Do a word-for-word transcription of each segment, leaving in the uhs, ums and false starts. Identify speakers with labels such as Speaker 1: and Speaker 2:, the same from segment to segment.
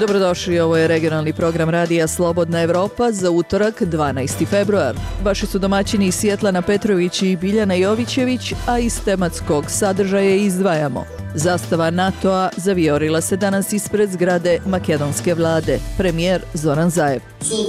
Speaker 1: Dobrodošli, ovo je regionalni program Radija Slobodna Evropa za utorak dvanaesti februar. Vaši su domaćini Svjetlana Petrović i Biljana Jovićević, a iz tematskog sadržaja izdvajamo. Zastava NATO-a zavijorila se danas ispred zgrade makedonske vlade. Premijer Zoran Zaev.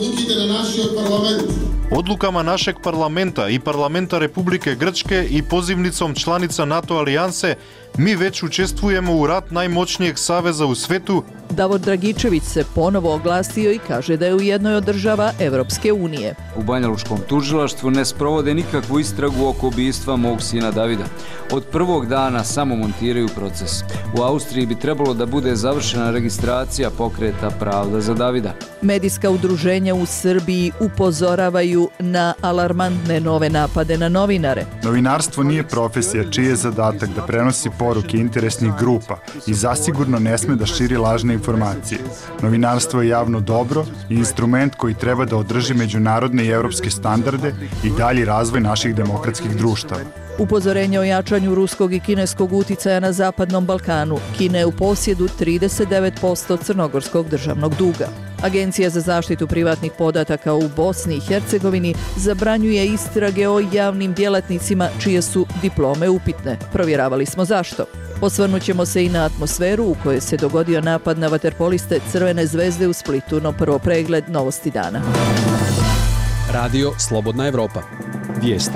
Speaker 2: Odlukama našeg parlamenta i parlamenta Republike Grčke i pozivnicom članica NATO alijanse mi već učestvujemo u rat najmoćnijeg saveza u svetu.
Speaker 1: Davor Dragičević se ponovo oglasio i kaže da je u jednoj od država Evropske unije.
Speaker 3: U Banjalučkom tužilaštvu ne sprovode nikakvu istragu oko ubistva mog sina Davida. Od prvog dana samo montiraju proces. U Austriji bi trebalo da bude završena registracija pokreta Pravda za Davida.
Speaker 1: Medijska udruženja u Srbiji upozoravaju na alarmantne nove napade na novinare.
Speaker 4: Novinarstvo nije profesija čiji je zadatak da prenosi poruke interesnih grupa i zasigurno ne sme da širi lažne informacije. Novinarstvo je javno dobro i instrument koji treba da održi međunarodne i evropske standarde i dalji razvoj naših demokratskih društava.
Speaker 1: Upozorenje o jačanju ruskog i kineskog uticaja na Zapadnom Balkanu. Kina je u posjedu trideset devet posto crnogorskog državnog duga. Agencija za zaštitu privatnih podataka u Bosni i Hercegovini zabranjuje istrage o javnim djelatnicima čije su diplome upitne. Provjeravali smo zašto. Osvrnut ćemo se i na atmosferu u kojoj se dogodio napad na vaterpoliste Crvene zvezde u Splitu, no prvo pregled novosti dana.
Speaker 5: Radio Slobodna Evropa. Vijesti.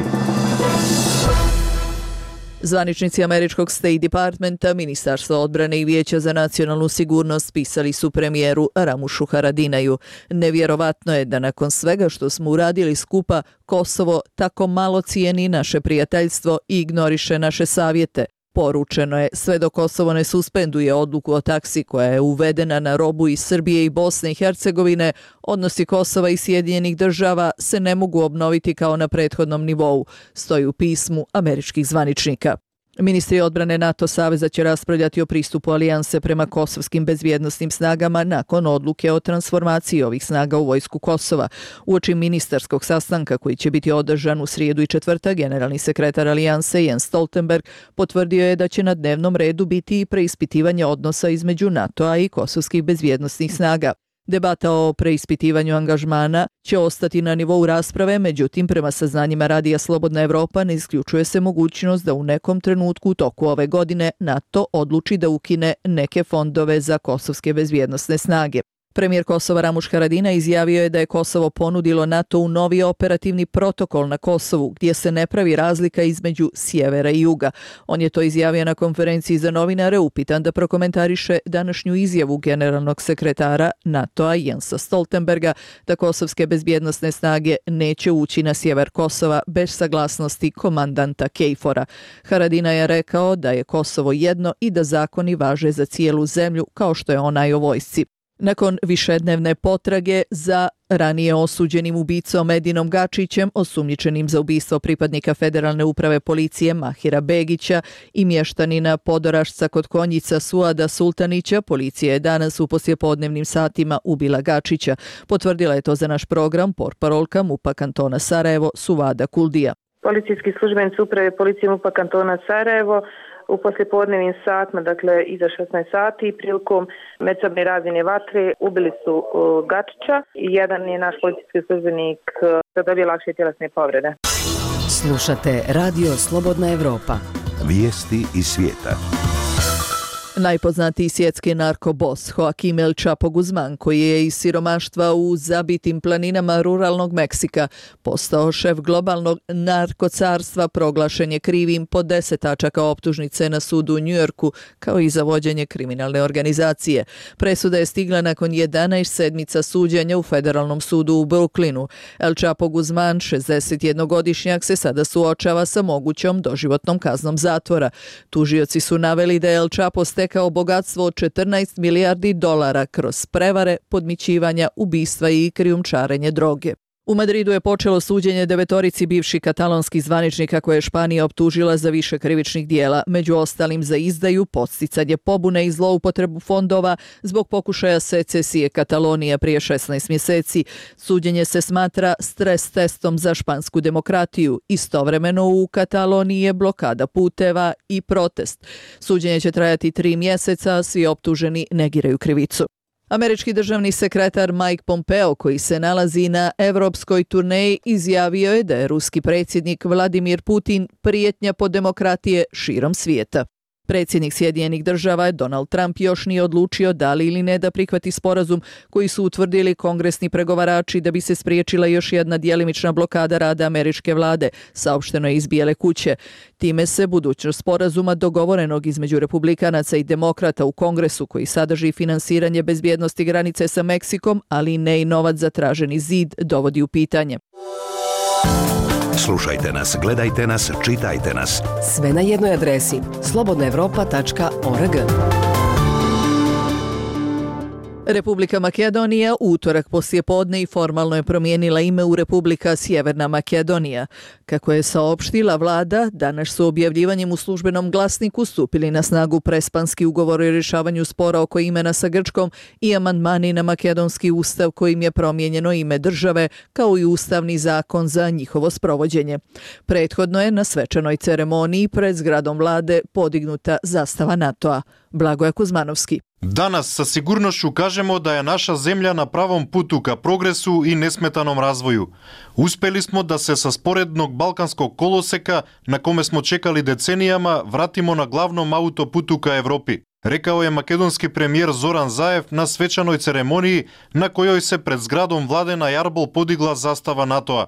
Speaker 1: Zvaničnici američkog State Departmenta, Ministarstva odbrane i Vijeća za nacionalnu sigurnost pisali su premijeru Ramušu Haradinaju. Nevjerovatno je da nakon svega što smo uradili skupa, Kosovo tako malo cijeni naše prijateljstvo i ignoriše naše savjete. Poručeno je, sve dok Kosovo ne suspenduje odluku o taksi koja je uvedena na robu iz Srbije i Bosne i Hercegovine, odnosi Kosova i Sjedinjenih država se ne mogu obnoviti kao na prethodnom nivou, stoji u pismu američkih zvaničnika. Ministri odbrane NATO saveza će raspravljati o pristupu alijanse prema kosovskim bezbjednosnim snagama nakon odluke o transformaciji ovih snaga u vojsku Kosova. Uoči ministarskog sastanka koji će biti održan u srijedu i četvrtak, generalni sekretar alijanse Jens Stoltenberg potvrdio je da će na dnevnom redu biti i preispitivanje odnosa između NATO-a i kosovskih bezbjednosnih snaga. Debata o preispitivanju angažmana će ostati na nivou rasprave, međutim, prema saznanjima Radija Slobodna Evropa ne isključuje se mogućnost da u nekom trenutku u toku ove godine NATO odluči da ukine neke fondove za kosovske bezbjednosne snage. Premijer Kosova Ramuš Haradinaj izjavio je da je Kosovo ponudilo NATO-u novi operativni protokol na Kosovu, gdje se ne pravi razlika između sjevera i juga. On je to izjavio na konferenciji za novinare, upitan da prokomentariše današnju izjavu generalnog sekretara NATO-a Jensa Stoltenberga da kosovske bezbjednosne snage neće ući na sjever Kosova bez saglasnosti komandanta Kejfora. Haradinaj je rekao da je Kosovo jedno i da zakoni važe za cijelu zemlju kao što je onaj o vojsci. Nakon višednevne potrage za ranije osuđenim ubicom Edinom Gačićem, osumnjičenim za ubistvo pripadnika Federalne uprave policije Mahira Begića i mještanina Podorašca kod Konjica Suada Sultanića, policija je danas u poslijepodnevnim satima ubila Gačića. Potvrdila je to za naš program portparolka MUP-a kantona Sarajevo Suvada Kuldija.
Speaker 6: Policijski službenici uprave policije MUP-a kantona Sarajevo u poslijepodnevnim satima, dakle iza šesnaest sati, prilikom međusobne razmjene vatre ubili su uh, Gačića i jedan je naš policijski službenik uh, dobio lakše tjelesne povrede.
Speaker 7: Slušate Radio Slobodna Evropa.
Speaker 8: Vijesti iz svijeta.
Speaker 1: Najpoznatiji svjetski narkobos Joaquim El Chapo Guzman, koji je iz siromaštva u zabitim planinama ruralnog Meksika postao šef globalnog narkocarstva, proglašen je krivim po deset tačaka optužnice na sudu u Njujorku, kao i za vođenje kriminalne organizacije. Presuda je stigla nakon jedanaest sedmica suđenja u federalnom sudu u Brooklynu. El Chapo Guzman, šezdesetjednogodišnjak, se sada suočava sa mogućom doživotnom kaznom zatvora. Tužioci su naveli da je El Chapo stekao bogatstvo od četrnaest milijardi dolara kroz prevare, podmićivanja, ubistva i krijumčarenje droge. U Madridu je počelo suđenje devetorici bivših katalonskih zvaničnika koje je Španija optužila za više krivičnih dijela, među ostalim za izdaju, podsticanje pobune i zloupotrebu fondova zbog pokušaja secesije Katalonije prije šesnaest mjeseci. Suđenje se smatra stres testom za špansku demokratiju. Istovremeno u Kataloniji je blokada puteva i protest. Suđenje će trajati tri mjeseca, svi optuženi negiraju krivicu. Američki državni sekretar Mike Pompeo, koji se nalazi na evropskoj turneji, izjavio je da je ruski predsjednik Vladimir Putin prijetnja po demokratije širom svijeta. Predsjednik Sjedinjenih država Donald Trump još nije odlučio da li ili ne da prihvati sporazum koji su utvrdili kongresni pregovarači da bi se spriječila još jedna djelimična blokada rada američke vlade, saopšteno je iz Bijele kuće. Time se budućnost sporazuma dogovorenog između republikanaca i demokrata u kongresu, koji sadrži finansiranje bezbjednosti granice sa Meksikom, ali ne i novac za traženi zid, dovodi u pitanje.
Speaker 8: Slušajte nas, gledajte nas, čitajte nas.
Speaker 7: Sve na jednoj adresi slobodna evropa tačka org.
Speaker 1: Republika Makedonija u utorak poslijepodne i formalno je promijenila ime u Republika Sjeverna Makedonija. Kako je saopštila vlada, danas su objavljivanjem u službenom glasniku stupili na snagu prespanski ugovor o rješavanju spora oko imena sa Grčkom i amandmani na makedonski ustav kojim je promijenjeno ime države, kao i ustavni zakon za njihovo sprovođenje. Prethodno je na svečanoj ceremoniji pred zgradom vlade podignuta zastava NATO-a. Blagoje Kuzmanovski.
Speaker 2: Danas sa sigurnošću kažemo da je naša zemlja na pravom putu ka progresu i nesmetanom razvoju. Uspeli smo da se sa sporednog balkanskog koloseka, na kome smo čekali decenijama, vratimo na glavnom autoputu ka Evropi, rekao je makedonski premijer Zoran Zaev na svečanoj ceremoniji na kojoj se pred zgradom vlade na Jarbol podigla zastava NATO-a.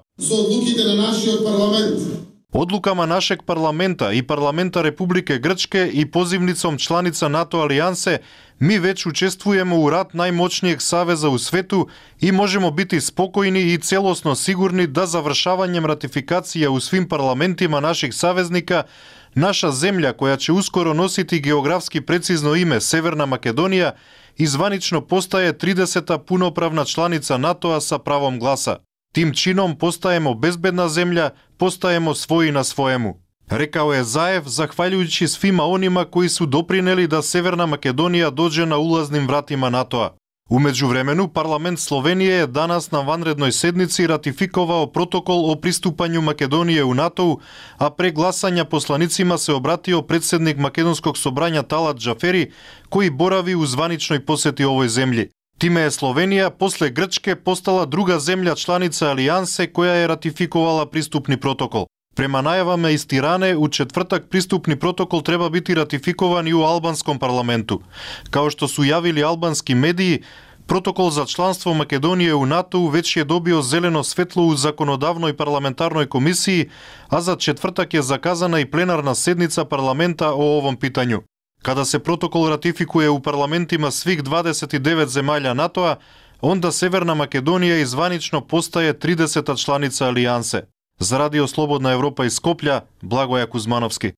Speaker 2: Odlukama našeg parlamenta i parlamenta Republike Grčke i pozivnicom članica NATO alijanse mi već učestvujemo u rat najmoćnijeg saveza u svetu i možemo biti spokojni i celosno sigurni da završavanjem ratifikacija u svim parlamentima naših saveznika naša zemlja, koja će uskoro nositi geografski precizno ime Severna Makedonija, izvanično postaje trideseta punopravna članica NATO-a sa pravom glasa. Tim činom postajemo bezbedna zemlja, postajemo svoji na svojemu, rekao je Zaev, zahvaljujući svima onima koji su doprineli da Severna Makedonija dođe na ulaznim vratima NATO-a. U međuvremenu, parlament Slovenije je danas na vanrednoj sednici ratifikovao protokol o pristupanju Makedonije u NATO-u, a pre glasanja poslanicima se obratio predsjednik makedonskog sobranja Talat Džaferi, koji boravi u zvaničnoj posjeti ovoj zemlji. Time je Slovenija posle Grčke postala druga zemlja članica alijanse koja je ratifikovala pristupni protokol. Prema najavama iz Tirane, u četvrtak pristupni protokol treba biti ratifikovan i u albanskom parlamentu. Kao što su javili albanski mediji, protokol za članstvo Makedonije u NATO-u već je dobio zeleno svetlo u zakonodavnoj parlamentarnoj komisiji, a za četvrtak je zakazana i plenarna sednica parlamenta o ovom pitanju. Kada se protokol ratifikuje u parlamentima svih dvadeset devet zemalja NATO-a, onda Severna Makedonija izvanično postaje trideseta članica alijanse. Za Radio Slobodna Evropa iz Skoplja, Blagoje Kuzmanovski.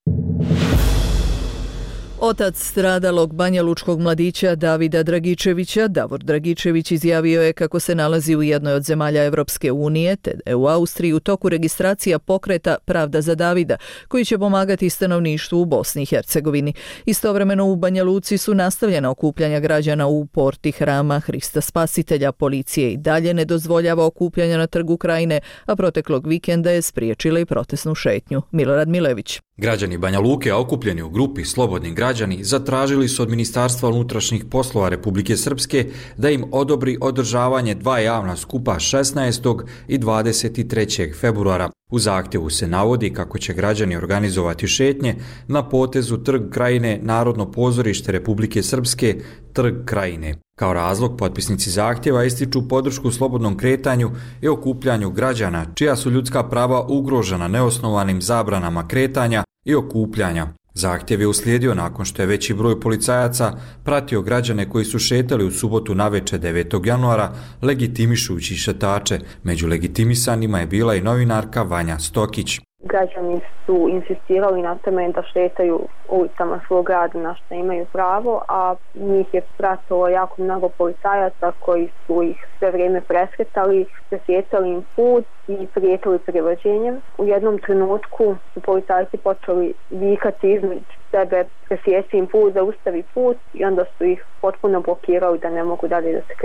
Speaker 1: Otac stradalog banjalučkog mladića Davida Dragičevića, Davor Dragičević, izjavio je kako se nalazi u jednoj od zemalja Evropske unije, te da je u Austriji u toku registracija pokreta Pravda za Davida, koji će pomagati stanovništvu u Bosni i Hercegovini. Istovremeno u Banja Luci su nastavljena okupljanja građana u porti hrama Hrista Spasitelja. Policije i dalje ne dozvoljava okupljanja na Trgu Krajine, a proteklog vikenda je spriječila i protestnu šetnju. Milorad Milević.
Speaker 9: Građani Banja Luke, okupljeni u grupi Slobodni građani, zatražili su od Ministarstva unutrašnjih poslova Republike Srpske da im odobri održavanje dva javna skupa šesnaestog i dvadeset trećeg februara. U zahtjevu se navodi kako će građani organizovati šetnje na potezu Trg Krajine, Narodno pozorište Republike Srpske, Trg Krajine. Kao razlog, potpisnici zahtjeva ističu podršku slobodnom kretanju i okupljanju građana, čija su ljudska prava ugrožena neosnovanim zabranama kretanja i okupljanja. Zahtjev je uslijedio nakon što je veći broj policajaca pratio građane koji su šetali u subotu navečer devetog januara, legitimišući šetače. Među legitimisanima je bila i novinarka Vanja Stokić.
Speaker 10: Građani su insistirali na tome da šetaju ulicama svog grada, na što imaju pravo, a njih je pratilo jako mnogo policajaca koji su ih sve vrijeme presretali, presjetali im put i prijetili privođenjem. U jednom trenutku su policajci počeli vikati između sebe, presjeci im put, zaustavi put, i onda su ih potpuno blokirali da ne mogu dalje da se kreću.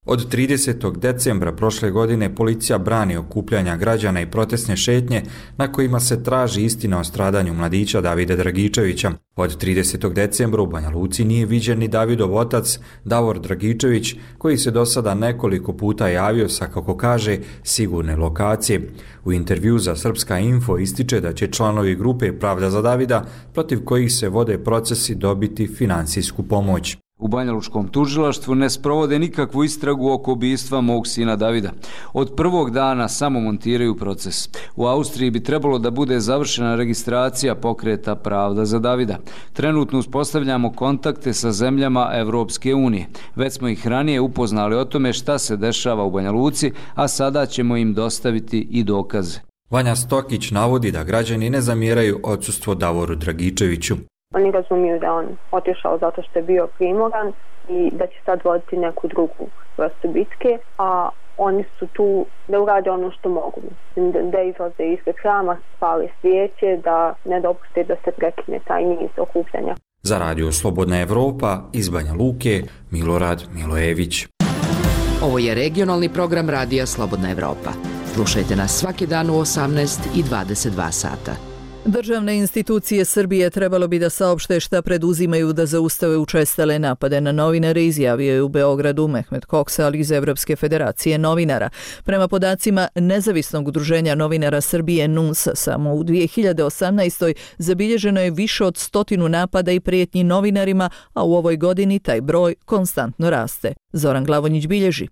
Speaker 9: Od tridesetog decembra prošle godine policija brani okupljanja građana i protestne šetnje na kojima se traži istina o stradanju mladića Davida Dragičevića. Od tridesetog decembra u Banja Luci nije viđen ni Davidov otac Davor Dragičević, koji se do sada nekoliko puta javio sa, kako kaže, sigurne lokacije. U intervju za Srpska info ističe da će članovi grupe Pravda za Davida, protiv kojih se vode procesi, dobiti finansijsku pomoć.
Speaker 3: U banjalučkom tužilaštvu ne sprovode nikakvu istragu oko ubistva mog sina Davida. Od prvog dana samo montiraju proces. U Austriji bi trebalo da bude završena registracija pokreta Pravda za Davida. Trenutno uspostavljamo kontakte sa zemljama Evropske unije. Već smo ih ranije upoznali o tome šta se dešava u Banja Luci, a sada ćemo im dostaviti i dokaze.
Speaker 9: Vanja Stokić navodi da građani ne zamjeraju odsustvo Davoru Dragičeviću.
Speaker 10: Oni razumiju da on otišao zato što je bio primoran i da će sad voditi neku drugu vrstu bitke, a oni su tu da urade ono što mogu. Da izlaze ispred hrama, spale svijeće, da ne dopuste da se prekine taj niz okupljanja.
Speaker 9: Za Radio Slobodna Evropa iz Banja Luke, Milorad Milojević.
Speaker 7: Ovo je regionalni program Radija Slobodna Evropa. Slušajte nas svaki dan u osamnaest i dvadeset dva sata.
Speaker 1: Državne institucije Srbije trebalo bi da saopšte šta preduzimaju da zaustave učestale napade na novinare, izjavio je u Beogradu Mehmet Koksal iz Evropske federacije novinara. Prema podacima Nezavisnog udruženja novinara Srbije N U N S, samo u dvije hiljade osamnaestoj. zabilježeno je više od stotinu napada i prijetnji novinarima, a u ovoj godini taj broj konstantno raste. Zoran Glavonjić bilježi.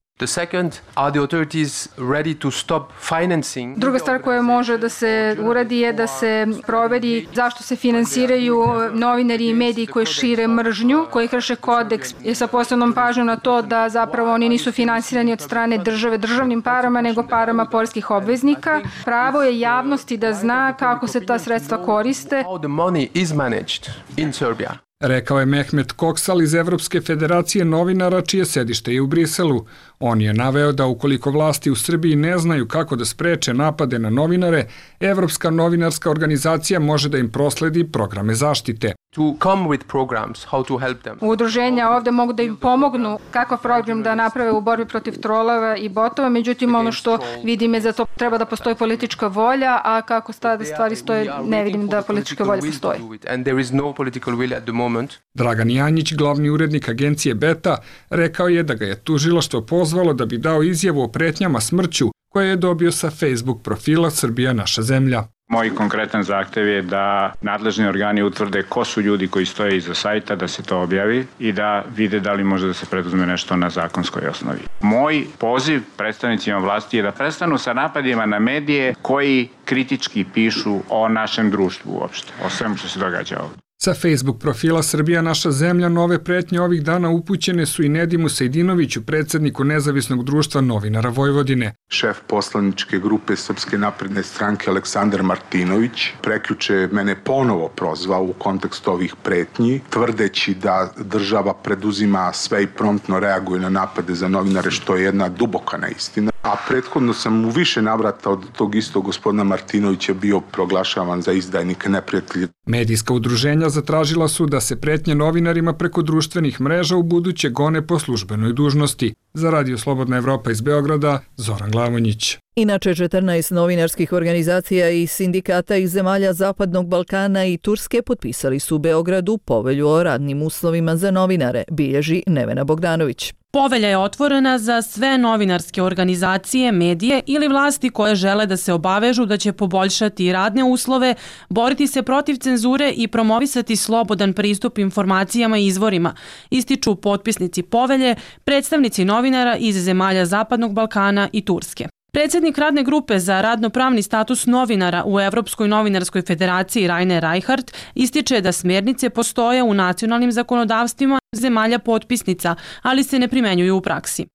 Speaker 11: Druga stvar koja može da se uradi je da se proveri zašto se finansiraju novinari i mediji koji šire mržnju, koji krše kodeks, je sa posebnom pažnjom na to da zapravo oni nisu finansirani od strane države državnim parama, nego parama poreskih obveznika. Pravo je javnosti da zna kako se ta sredstva koriste.
Speaker 12: Rekao je Mehmet Koksal iz Evropske federacije novinara, čije sedište je u Briselu. On je naveo da ukoliko vlasti u Srbiji ne znaju kako da spreče napade na novinare, Evropska novinarska organizacija može da im prosledi programe zaštite.
Speaker 11: Udruženja ovde mogu da im pomognu kakav program da naprave u borbi protiv trolova i botova, međutim ono što vidim je da to treba da postoji politička volja, a kako stade stvari stoje, ne vidim da politička volja postoji.
Speaker 12: Dragan Janjić, glavni urednik agencije Beta, rekao je da ga je tužilaštvo pozvalo da bi dao izjavu o pretnjama smrću koje je dobio sa Facebook profila Srbija naša zemlja.
Speaker 13: Moj konkretan zahtev je da nadležni organi utvrde ko su ljudi koji stoje iza sajta, da se to objavi i da vide da li može da se preduzme nešto na zakonskoj osnovi. Moj poziv predstavnicima vlasti je da prestanu sa napadima na medije koji kritički pišu o našem društvu uopšte, o svemu što se događa ovdje.
Speaker 12: Sa Facebook profila Srbija naša zemlja nove pretnje ovih dana upućene su i Nedimu Sejdinoviću, predsjedniku Nezavisnog društva novinara Vojvodine.
Speaker 14: Šef poslaničke grupe Srpske napredne stranke Aleksandar Martinović prekjuče mene ponovo prozvao u kontekstu ovih pretnji, tvrdeći da država preduzima sve i promptno reaguje na napade za novinare, što je jedna duboka neistina. A prethodno sam u više navrata od tog istog gospodina Martinovića bio proglašavan za izdajnika, neprijatelja.
Speaker 12: Medijska udruženja zatražila su da se pretnje novinarima preko društvenih mreža u buduće gone po službenoj dužnosti. Za Radio Slobodna Evropa iz Beograda, Zoran Glavonjić.
Speaker 1: Inače, četrnaest novinarskih organizacija i sindikata iz zemalja Zapadnog Balkana i Turske potpisali su u Beogradu povelju o radnim uslovima za novinare, bilježi Nevena Bogdanović.
Speaker 15: Povelja je otvorena za sve novinarske organizacije, medije ili vlasti koje žele da se obavežu da će poboljšati radne uslove, boriti se protiv cenzure i promovisati slobodan pristup informacijama i izvorima, ističu potpisnici povelje, predstavnici novinara iz zemalja Zapadnog Balkana i Turske. Predsjednik radne grupe za radnopravni status novinara u Evropskoj novinarskoj federaciji Rainer Reichart ističe da smjernice postoje u nacionalnim zakonodavstvima zemalja potpisnica, ali se ne primenjuju u praksi.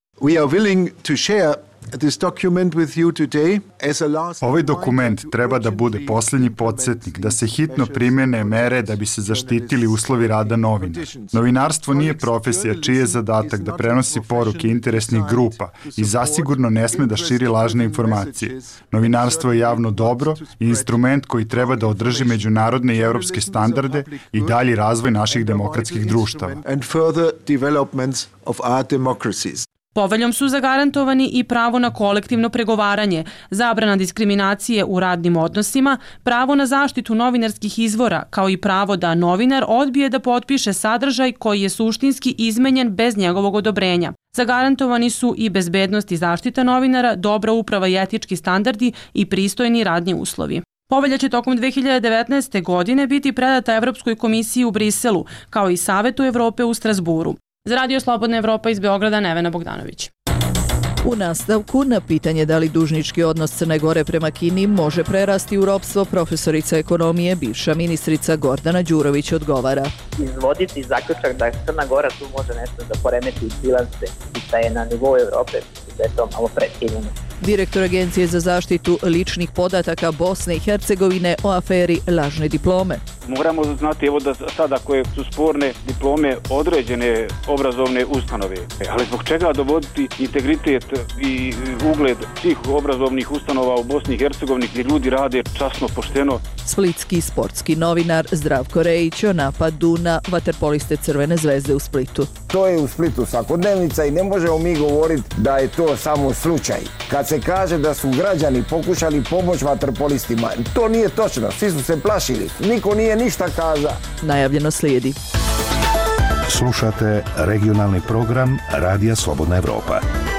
Speaker 4: Ovaj dokument treba da bude posljednji podsjetnik da se hitno primjene mere da bi se zaštitili uslovi rada novinara. Novinarstvo nije profesija čiji je zadatak da prenosi poruke interesnih grupa i zasigurno ne sme da širi lažne informacije. Novinarstvo je javno dobro i instrument koji treba da održi međunarodne i evropske standarde i dalji razvoj naših demokratskih društava.
Speaker 15: Poveljom su zagarantovani i pravo na kolektivno pregovaranje, zabrana diskriminacije u radnim odnosima, pravo na zaštitu novinarskih izvora, kao i pravo da novinar odbije da potpiše sadržaj koji je suštinski izmenjen bez njegovog odobrenja. Zagarantovani su i bezbednost i zaštita novinara, dobra uprava i etički standardi i pristojni radni uslovi. Povelja će tokom dve hiljade devetnaeste. godine biti predata Evropskoj komisiji u Briselu, kao i Savetu Evrope u Strasburu. Za Radio Slobodna Evropa iz Beograda, Nevena Bogdanović.
Speaker 1: U nastavku, na pitanje da li dužnički odnos Crne Gore prema Kini može prerasti u ropstvo, profesorica ekonomije, bivša ministrica Gordana Đurović odgovara.
Speaker 16: Izvoditi zaključak da Crna Gora tu može nešto da poremeti bilanse i da je na nivou Evrope, da je to malo precijenjeno.
Speaker 1: Direktor Agencije za zaštitu ličnih podataka Bosne i Hercegovine o aferi lažne diplome.
Speaker 17: Moramo znati evo da sada koje su sporne diplome određene obrazovne ustanove, ali zbog čega dovoditi integritet i ugled svih obrazovnih ustanova u Bosni i Hercegovini gdje ljudi rade časno, pošteno.
Speaker 1: Splitski sportski novinar Zdravko Rejić o napadu na vaterpoliste Crvene zvezde u Splitu.
Speaker 18: To je u Splitu svakodnevnica i ne možemo mi govoriti da je to samo slučaj. Kad se kaže da su građani pokušali pomoći vaterpolistima, to nije točno, svi su se plašili, niko nije ništa kazao.
Speaker 1: Najavljeno slijedi.
Speaker 8: Slušate regionalni program Radija Slobodna Evropa.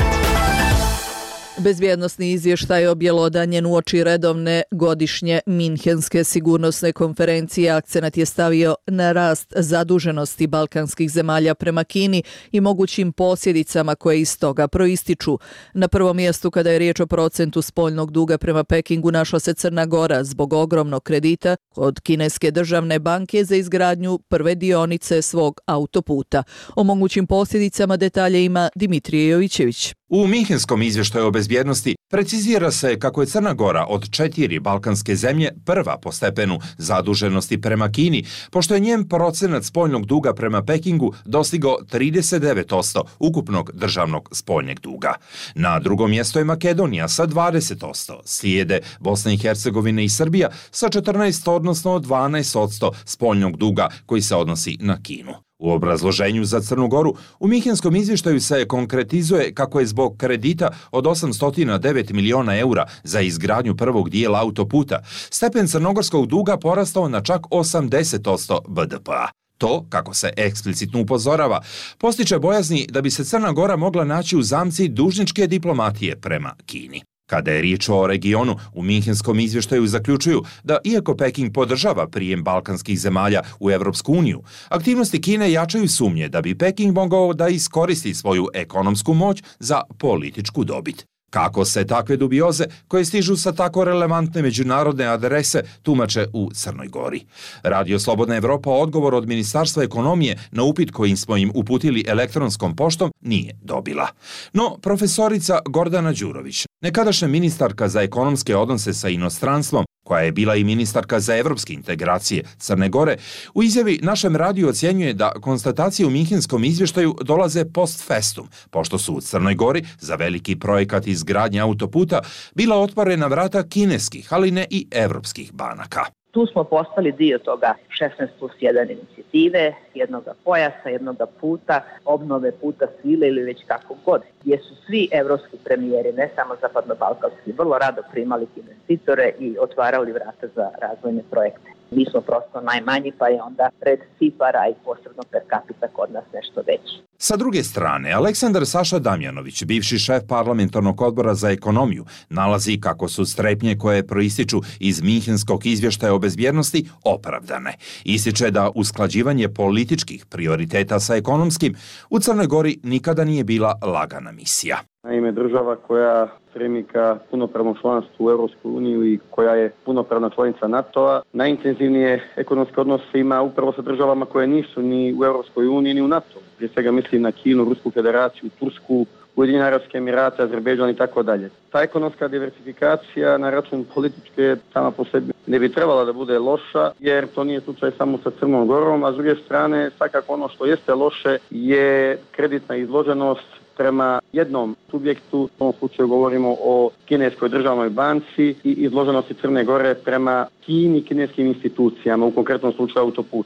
Speaker 1: Bezbjednosni izvještaj objelodanjen uoči redovne godišnje Minhenske sigurnosne konferencije akcenat je stavio na rast zaduženosti balkanskih zemalja prema Kini i mogućim posljedicama koje iz toga proističu. Na prvom mjestu kada je riječ o procentu spoljnog duga prema Pekingu našla se Crna Gora zbog ogromnog kredita od kineske državne banke za izgradnju prve dionice svog autoputa. O mogućim posljedicama detalje ima Dimitrije Jovićević.
Speaker 19: U Minhenskom izvještaju o bezbjednosti precizira se kako je Crna Gora od četiri balkanske zemlje prva po stepenu zaduženosti prema Kini, pošto je njen procenat spoljnog duga prema Pekingu dostigao trideset devet posto ukupnog državnog spoljnjeg duga. Na drugom mjestu je Makedonija sa dvadeset posto, slijede Bosna i Hercegovina i Srbija sa četrnaest odnosno dvanaest posto spoljnog duga koji se odnosi na Kinu. U obrazloženju za Crnu Goru u Minhenskom izvještaju se konkretizuje kako je zbog kredita od osamsto devet miliona eura za izgradnju prvog dijela autoputa stepen crnogorskog duga porastao na čak osamdeset posto B D P-a. To, kako se eksplicitno upozorava, postiče bojazni da bi se Crna Gora mogla naći u zamci dužničke diplomatije prema Kini. Kada je riječ o regionu, u Minhenskom izvještaju zaključuju da iako Peking podržava prijem balkanskih zemalja u Evropsku uniju, aktivnosti Kine jačaju sumnje da bi Peking mogao da iskoristi svoju ekonomsku moć za političku dobit. Kako se takve dubioze, koje stižu sa tako relevantne međunarodne adrese, tumače u Crnoj Gori? Radio Slobodna Evropa odgovor od Ministarstva ekonomije na upit kojim smo im uputili elektronskom poštom nije dobila. No, profesorica Gordana Đurović, nekadašnja ministarka za ekonomske odnose sa inostranstvom, koja je bila i ministarka za evropske integracije Crne Gore, u izjavi našem radiju ocjenjuje da konstatacije u Minhenskom izvještaju dolaze post festum, pošto su u Crnoj Gori za veliki projekat izgradnje autoputa bila otvorena vrata kineskih, ali ne i evropskih banaka.
Speaker 16: Tu smo postali dio toga šesnaest plus jedan inicijative, jednoga pojasa, jednoga puta, obnove puta svile ili već kako god, gdje su svi evropski premijeri, ne samo zapadno-balkanski, vrlo rado primali investitore i otvarali vrata za razvojne projekte. Mi smo prosto najmanji, pa je onda red cifara i posebno per capita kod nas nešto veći.
Speaker 19: Sa druge strane, Aleksandar Saša Damjanović, bivši šef parlamentarnog odbora za ekonomiju, nalazi kako su strepnje koje proističu iz Minhenskog izvještaja o bezbjednosti opravdane. Ističe da usklađivanje političkih prioriteta sa ekonomskim u Crnoj Gori nikada nije bila lagana misija.
Speaker 20: Naime, država koja stremi ka punopravnom članstvu u Europskoj uniji i koja je punopravna članica NATO-a, najintenzivnije ekonomske odnose ima upravo sa državama koje nisu ni u Europskoj uniji ni u NATO. Prije svega mislim na Kinu, Rusku federaciju, Tursku, Ujedinjene Arapske Emirate, Azerbejdžan i tako dalje. Ta ekonomska diversifikacija na račun političke sama po sebi ne bi trebala da bude loša, jer to nije slučaj samo sa Crnom Gorom, a s druge strane svakako ono što jeste loše je kreditna izloženost prema jednom subjektu, u ovom slučaju govorimo o kineskoj državnoj banci i izloženosti Crne Gore prema Kini, kineskim institucijama, u konkretnom slučaju autoputa.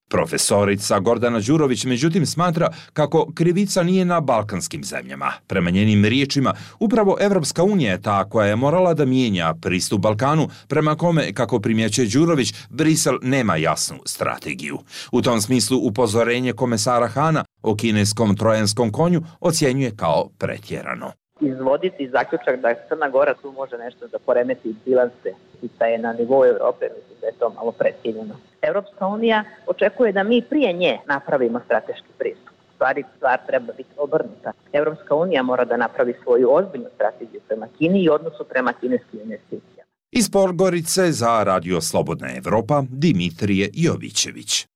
Speaker 19: Profesorica Gordana Đurović međutim smatra kako krivica nije na balkanskim zemljama. Prema njenim riječima, upravo Evropska unija je ta koja je morala da mijenja pristup Balkanu, prema kome, kako primjećuje Đurović, Brisel nema jasnu strategiju. U tom smislu upozorenje komesara Hana o kineskom trojanskom konju ocjenjuje kao pretjerano.
Speaker 16: Izvoditi zaključak da Crna Gora tu može nešto da poremeti bilanse i da je na nivou Evrope, mislim da je to malo precijenjeno. Evropska unija očekuje da mi prije nje napravimo strateški pristup. Stvari, stvar treba biti obrnuta. Evropska unija mora da napravi svoju ozbiljnu strategiju prema Kini i odnosu prema kineskim investicijama.
Speaker 19: Iz Podgorice za Radio Slobodna Evropa, Dimitrije Jovićević.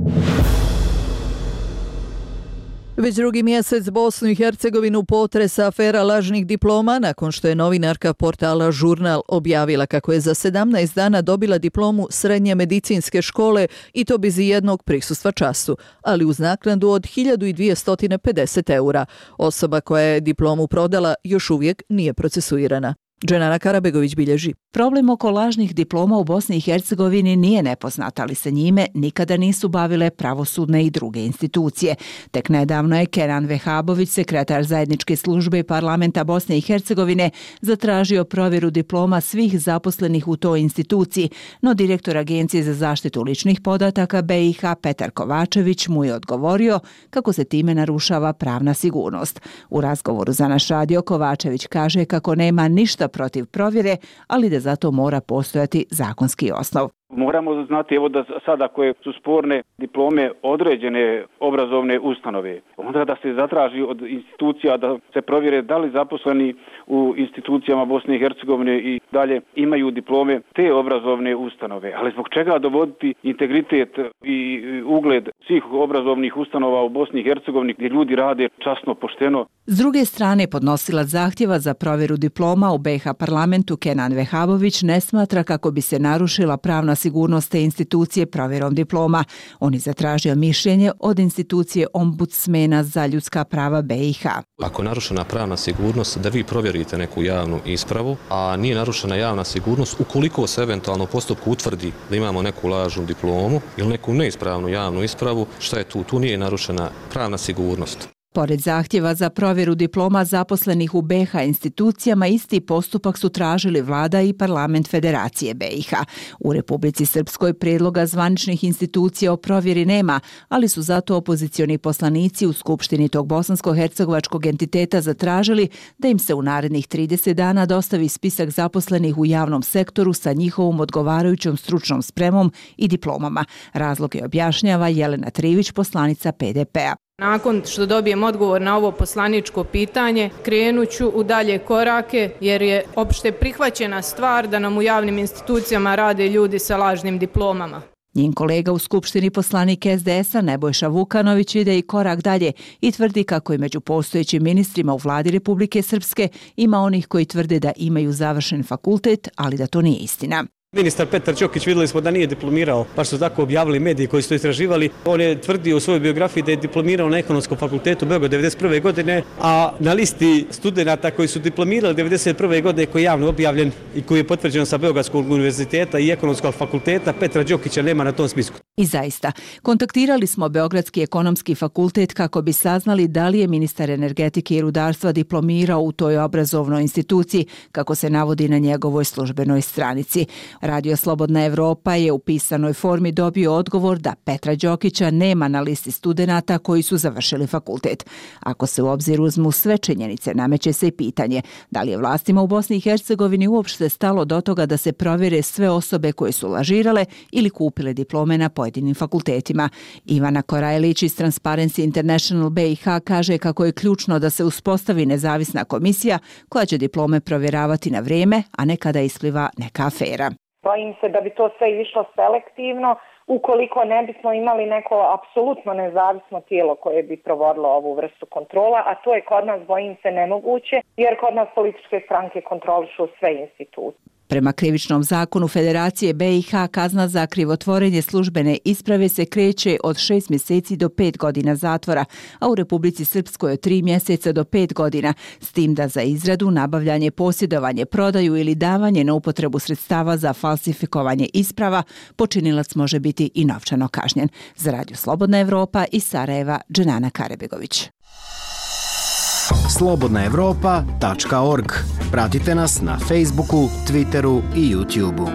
Speaker 1: Već drugi mjesec Bosnu i Hercegovinu potresa afera lažnih diploma nakon što je novinarka portala Žurnal objavila kako je za sedamnaest dana dobila diplomu srednje medicinske škole i to bez jednog prisustva času, ali uz naknadu od hiljadu dvjesto pedeset eura. Osoba koja je diplomu prodala još uvijek nije procesuirana. Dženana Karabegović bilježi.
Speaker 21: Problem oko lažnih diploma u Bosni i Hercegovini nije nepoznat, ali se njime nikada nisu bavile pravosudne i druge institucije. Tek nedavno je Kenan Vehabović, sekretar zajedničke službe parlamenta Bosne i Hercegovine, zatražio provjeru diploma svih zaposlenih u toj instituciji, no direktor Agencije za zaštitu ličnih podataka B i H Petar Kovačević mu je odgovorio kako se time narušava pravna sigurnost. U razgovoru za naš radio Kovačević kaže kako nema ništa protiv provjere, ali da zato mora postojati zakonski osnov.
Speaker 17: Moramo znati evo da sada koje su sporne diplome određene obrazovne ustanove, onda da se zatraži od institucija da se provjere da li zaposleni u institucijama Bosne i Hercegovine i dalje imaju diplome te obrazovne ustanove. Ali zbog čega dovoditi integritet i ugled svih obrazovnih ustanova u Bosni i Hercegovini gdje ljudi rade časno, pošteno?
Speaker 21: S druge strane, podnosilac zahtjeva za provjeru diploma u B i H parlamentu Kenan Vehabović ne smatra kako bi se narušila pravna sigurnost te institucije provjerom diploma. On je zatražio mišljenje od institucije ombudsmena za ljudska prava B i H.
Speaker 22: Ako je narušena pravna sigurnost, da vi provjerite neku javnu ispravu, a nije narušena javna sigurnost, ukoliko se eventualno u postupku utvrdi da imamo neku lažnu diplomu ili neku neispravnu javnu ispravu, šta je tu? Tu nije narušena pravna sigurnost.
Speaker 21: Pored zahtjeva za provjeru diploma zaposlenih u B H institucijama, isti postupak su tražili vlada i parlament Federacije B i H. U Republici Srpskoj prijedloga zvaničnih institucija o provjeri nema, ali su zato opozicioni poslanici u Skupštini tog bosansko-hercegovačkog entiteta zatražili da im se u narednih trideset dana dostavi spisak zaposlenih u javnom sektoru sa njihovom odgovarajućom stručnom spremom i diplomama. Razloge objašnjava Jelena Trivić, poslanica P D P-a.
Speaker 23: Nakon što dobijem odgovor na ovo poslaničko pitanje, krenut ću u dalje korake jer je opšte prihvaćena stvar da nam u javnim institucijama rade ljudi sa lažnim diplomama.
Speaker 21: Njen kolega u Skupštini, poslanik S D S-a Nebojša Vukanović, ide i korak dalje i tvrdi kako je među postojećim ministrima u vladi Republike Srpske ima onih koji tvrde da imaju završen fakultet, ali da to nije istina.
Speaker 24: Ministar Petar Đokić vidjeli smo da nije diplomirao, baš su tako objavili mediji koji su to istraživali. On je tvrdio u svojoj biografiji da je diplomirao na Ekonomskom fakultetu u Beogradu devedeset prve godine, a na listi studenata koji su diplomirali devedeset prve godine, koji je javno objavljen i koji je potvrđen sa Beogradskog univerziteta i Ekonomskog fakulteta, Petra Đokića nema na tom spisku.
Speaker 21: I zaista, kontaktirali smo Beogradski ekonomski fakultet kako bi saznali da li je ministar energetike i rudarstva diplomirao u toj obrazovnoj instituciji, kako se navodi na njegovoj službenoj stranici. Radio Slobodna Evropa je u pisanoj formi dobio odgovor da Petra Đokića nema na listi studenata koji su završili fakultet. Ako se u obzir uzmu sve činjenice, nameće se i pitanje da li je vlastima u Bosni i Hercegovini uopšte stalo do toga da se provjere sve osobe koje su lažirale ili kupile diplome na pojedinim fakultetima. Ivana Korajlić iz Transparency International B i H kaže kako je ključno da se uspostavi nezavisna komisija koja će diplome provjeravati na vrijeme, a ne kada ispliva neka afera.
Speaker 25: Bojim se da bi to sve išlo selektivno ukoliko ne bismo imali neko apsolutno nezavisno tijelo koje bi provodilo ovu vrstu kontrola, a to je kod nas, bojim se, nemoguće, jer kod nas političke stranke kontrolišu sve institucije.
Speaker 21: Prema krivičnom zakonu Federacije B i H kazna za krivotvorenje službene isprave se kreće od šest mjeseci do pet godina zatvora, a u Republici Srpskoj od tri mjeseca do pet godina, s tim da za izradu, nabavljanje, posjedovanje, prodaju ili davanje na upotrebu sredstava za falsifikovanje isprava počinilac može biti i novčano kažnjen. Za Radio Slobodna Evropa iz Sarajeva, Dženana Karebegović.
Speaker 2: slobodna evropa tačka org. Pratite nas na Facebooku, Twitteru i YouTubeu.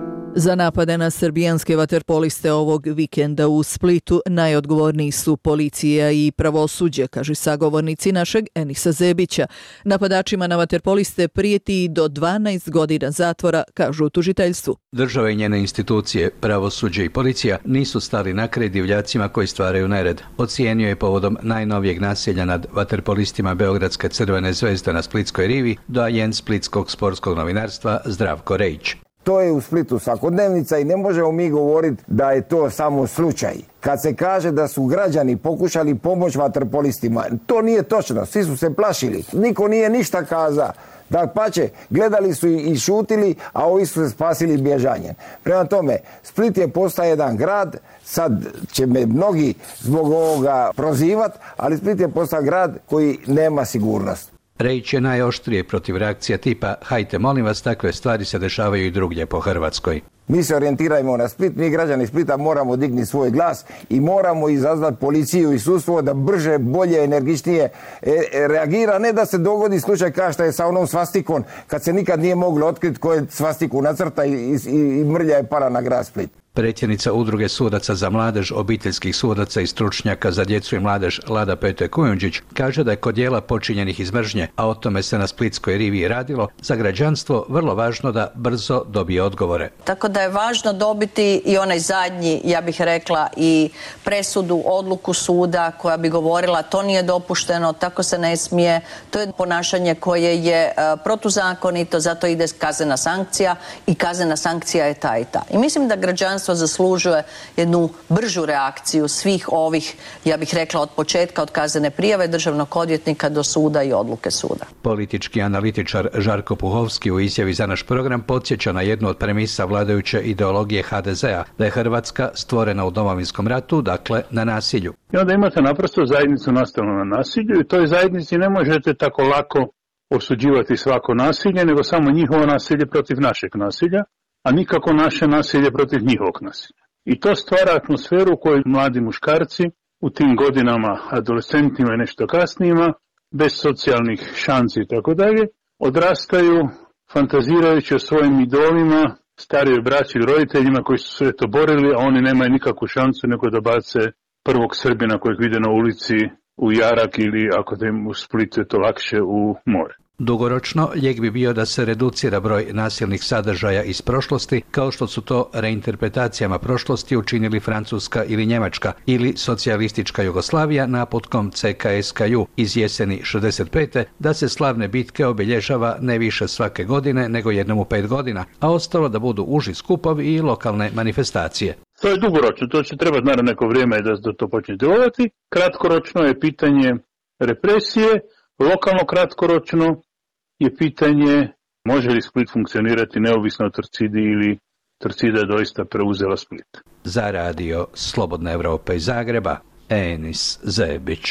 Speaker 1: Za napade na srbijanske vaterpoliste ovog vikenda u Splitu najodgovorniji su policija i pravosuđe, kažu sagovornici našeg Enisa Zebića. Napadačima na vaterpoliste prijeti i do dvanaest godina zatvora, kažu u tužiteljstvu.
Speaker 3: Država i njene institucije, pravosuđe i policija nisu stali na kraj divljacima koji stvaraju nered. Ocijenio je povodom najnovijeg nasilja nad vaterpolistima Beogradske Crvene zvezde na Splitskoj rivi doajen splitskog sportskog novinarstva Zdravko Rejić.
Speaker 18: To je u Splitu svakodnevnica i ne možemo mi govoriti da je to samo slučaj. Kad se kaže da su građani pokušali pomoć vaterpolistima, to nije točno, svi su se plašili, niko nije ništa kazao. Da pače, gledali su i šutili, a ovi su se spasili bježanjem. Prema tome, Split je postao jedan grad, sad će me mnogi zbog ovoga prozivati, ali Split je postao grad koji nema sigurnost.
Speaker 3: Rejić je najoštrije protiv reakcija tipa hajte molim vas, takve stvari se dešavaju i drugdje po Hrvatskoj.
Speaker 18: Mi se orijentirajmo na Split, mi građani Splita moramo digni svoj glas i moramo izazvati policiju i sudstvo da brže, bolje, energičnije e, e, reagira, ne da se dogodi slučaj kao što je sa onom svastikom, kad se nikad nije moglo otkriti ko je svastiku nacrta i, i, i mrlja je para na grad Split.
Speaker 3: Predsjednica Udruge sudaca za mladež, obiteljskih sudaca i stručnjaka za djecu i mladež Lada Pete Kujundžić kaže da je kod djela počinjenih iz mržnje, a o tome se na Splitskoj rivi radilo, za građanstvo vrlo važno da brzo dobije odgovore.
Speaker 5: Tako da je važno dobiti i onaj zadnji, ja bih rekla, i presudu, odluku suda koja bi govorila to nije dopušteno, tako se ne smije, to je ponašanje koje je uh, protuzakonito, zato ide kaznena sankcija i kaznena sankcija je ta i ta. I mislim da građanstvo zaslužuje jednu bržu reakciju svih ovih, ja bih rekla, od početka, od kaznene prijave državnog odvjetnika do suda i odluke suda.
Speaker 3: Politički analitičar Žarko Puhovski u izjavi za naš program podsjeća na jednu od premisa vladajuće ideologije ha de zea, da je Hrvatska stvorena u Domovinskom ratu, dakle na nasilju.
Speaker 6: I onda imate naprosto zajednicu nastalu na nasilju i toj zajednici ne možete tako lako osuđivati svako nasilje, nego samo njihovo nasilje protiv našeg nasilja, a nikako naše nasilje protiv njihovog nasilja. I to stvara atmosferu u kojoj mladi muškarci u tim godinama, adolescentima i nešto kasnijima, bez socijalnih šansi i tako dalje, odrastaju fantazirajući o svojim idolima, starijoj braći i roditeljima koji su sve to borili, a oni nemaju nikakvu šansu nego da bace prvog Srbina kojeg vide na ulici u jarak ili, ako da im u Splitu je to lakše, u more.
Speaker 3: Dugoročno, lijek bi bio da se reducira broj nasilnih sadržaja iz prošlosti, kao što su to reinterpretacijama prošlosti učinili Francuska ili Njemačka ili socijalistička Jugoslavija naputkom ce ka es ka ju iz jeseni šezdeset pete da se slavne bitke obilježava ne više svake godine nego jednom u pet godina, a ostalo da budu uži skupovi i lokalne manifestacije.
Speaker 6: To je dugoročno, to će trebati naravno neko vrijeme da, da to počne djelovati. Kratkoročno je pitanje represije, lokalno kratkoročno je pitanje može li Split funkcionirati neovisno o Torcidi ili Torcida je doista preuzela Split.
Speaker 3: Za radio Slobodna Evropa iz Zagreba, Enis Zebić.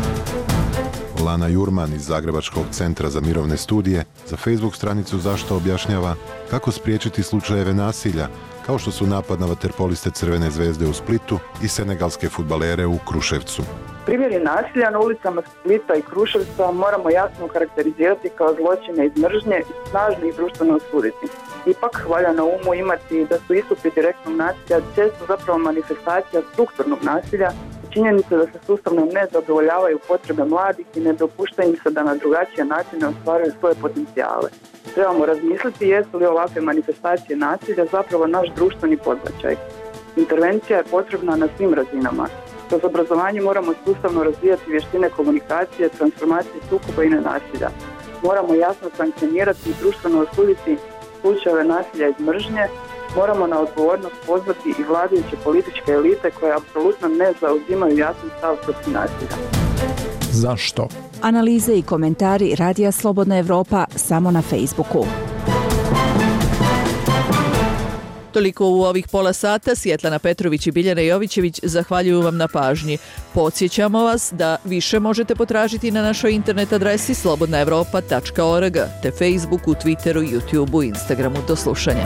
Speaker 10: Lana Jurman iz Zagrebačkog centra za mirovne studije za Facebook stranicu Zašto objašnjava kako spriječiti slučajeve nasilja, kao što su napad na vaterpoliste Crvene zvezde u Splitu i senegalske fudbalere u Kruševcu.
Speaker 25: Primjeri nasilja na ulicama Splita i Kruševca moramo jasno karakterizirati kao zločine iz mržnje i snažno ih društveno osuditi. Ipak valja na umu imati da su istupi direktnog nasilja često zapravo manifestacija strukturnog nasilja i činjenica da se sustavno ne zadovoljavaju potrebe mladih i ne dopušta im se da na drugačije načine ostvaruju svoje potencijale. Trebamo razmisliti jesu li ovakve manifestacije nasilja zapravo naš društveni podbačaj. Intervencija je potrebna na svim razinama. Kroz obrazovanje moramo sustavno razvijati vještine komunikacije, transformacije sukoba i nenasilja. Moramo jasno sankcionirati i društveno osuditi slučajeve nasilja iz mržnje. Moramo na odgovornost pozvati i vladajuće političke elite koje apsolutno ne zauzimaju jasan stav protiv nasilja.
Speaker 21: Zašto? Analize i komentari Radija Slobodna Evropa samo na Facebooku.
Speaker 1: Toliko u ovih pola sata. Svjetlana Petrović i Biljana Jovićević zahvaljuju vam na pažnji. Podsjećamo vas da više možete potražiti na našoj internet adresi slobodna evropa tačka org te Facebooku, Twitteru, YouTubeu i Instagramu. Do slušanja.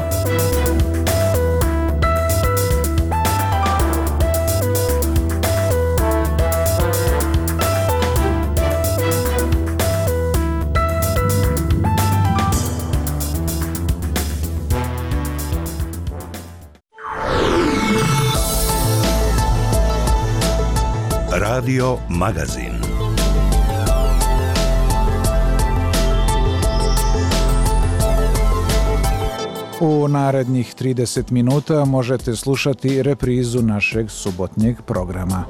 Speaker 8: Radio Magazin.
Speaker 7: U narednih trideset minuta možete slušati reprizu našeg subotnjeg programa.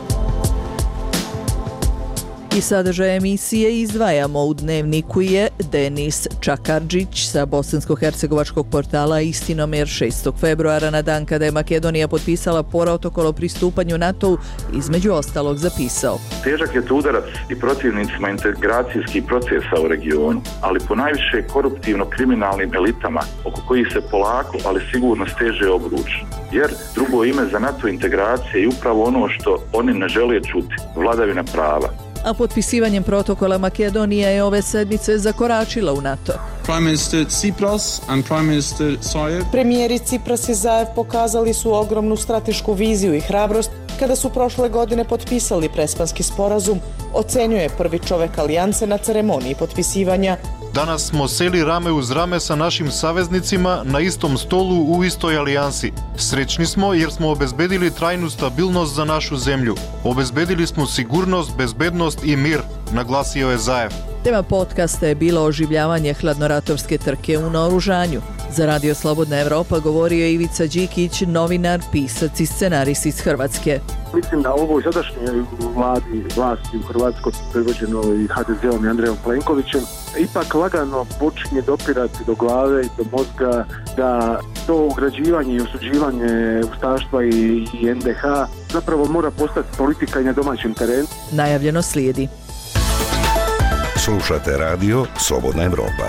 Speaker 1: I sadržaj emisije izdvajamo. U Dnevniku je Denis Čakardžić sa bosansko-hercegovačkog portala Istinomjer šestog februara, na dan kada je Makedonija potpisala protokol o pristupanju NATO-u, između ostalog zapisao:
Speaker 9: Težak je to udarac i protivnicima integracijskih procesa u regionu, ali ponajviše koruptivno-kriminalnim elitama oko kojih se polako, ali sigurno steže obruč. Jer drugo ime za NATO integracije je upravo ono što oni ne žele čuti, vladavina prava.
Speaker 1: A potpisivanjem protokola Makedonija je ove sedmice zakoračila u NATO.
Speaker 11: Prime Minister Tsipras and Prime Minister Zaev.
Speaker 13: Premijeri Tsipras i Zaev pokazali su ogromnu stratešku viziju i hrabrost kada su prošle godine potpisali Prespanski sporazum, ocenjuje prvi čovek alijanse na ceremoniji potpisivanja.
Speaker 14: Danas smo seli rame uz rame sa našim saveznicima na istom stolu u istoj alijansi. Srećni smo jer smo obezbedili trajnu stabilnost za našu zemlju. Obezbedili smo sigurnost, bezbednost i mir, naglasio je Zaev.
Speaker 1: Tema podcasta je bilo oživljavanje hladnoratovske trke u naoružanju. Za Radio Slobodna Evropa govorio je Ivica Đikić, novinar, pisac i scenarist iz Hrvatske.
Speaker 26: Mislim da ovoj sadašnjoj vladi, vlasti u Hrvatskoj, predvođenoj ha de zeom i Andrejom Plenkovićem, ipak lagano počinje dopirati do glave i do mozga da to ugrađivanje i osuđivanje ustaštva i, i en de ha zapravo mora postati politika i na domaćem terenu.
Speaker 1: Najavljeno slijedi.
Speaker 8: Slušate Radio Slobodna Evropa.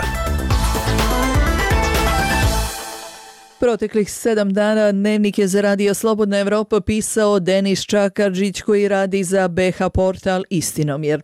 Speaker 1: Proteklih sedam dana Dnevnik je za Radio Slobodna Evropa pisao Denis Čakardžić, koji radi za be ha portal Istinomjer.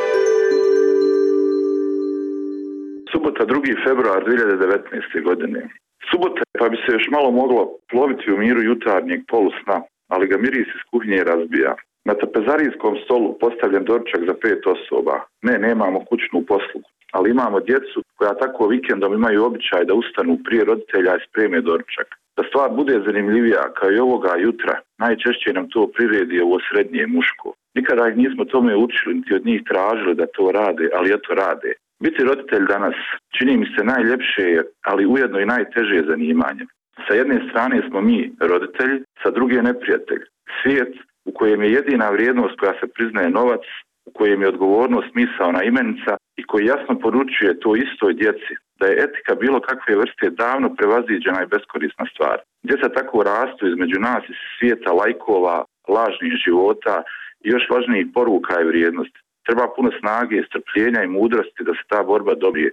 Speaker 9: Subota drugi februar dvije hiljade devetnaeste. godine. Subota, pa bi se još malo moglo ploviti u miru jutarnjeg polusna, ali ga miris iz kuhinje razbija. Na trpezarijskom stolu postavljen doručak za pet osoba. Ne, nemamo kućnu poslugu, ali imamo djecu koja tako vikendom imaju običaj da ustanu prije roditelja i spreme doručak. Da stvar bude zanimljivija, kao i ovoga jutra, najčešće nam to priredi ovo srednje muško. Nikada ih nismo tome učili, niti od njih tražili da to rade, ali eto rade. Biti roditelj danas čini mi se najljepše, ali ujedno i najteže zanimanje. Sa jedne strane smo mi roditelji, sa druge neprijatelj. Svijet u kojem je jedina vrijednost koja se priznaje novac, u kojem je odgovornost misaona imenica i koji jasno poručuje to istoj djeci da je etika bilo kakve vrste davno prevaziđena i beskorisna stvar. Djeca tako rastu između nas i svijeta lajkova, lažnih života i još važnijih poruka i vrijednosti. Treba puno snage, strpljenja i mudrosti da se ta borba dobije.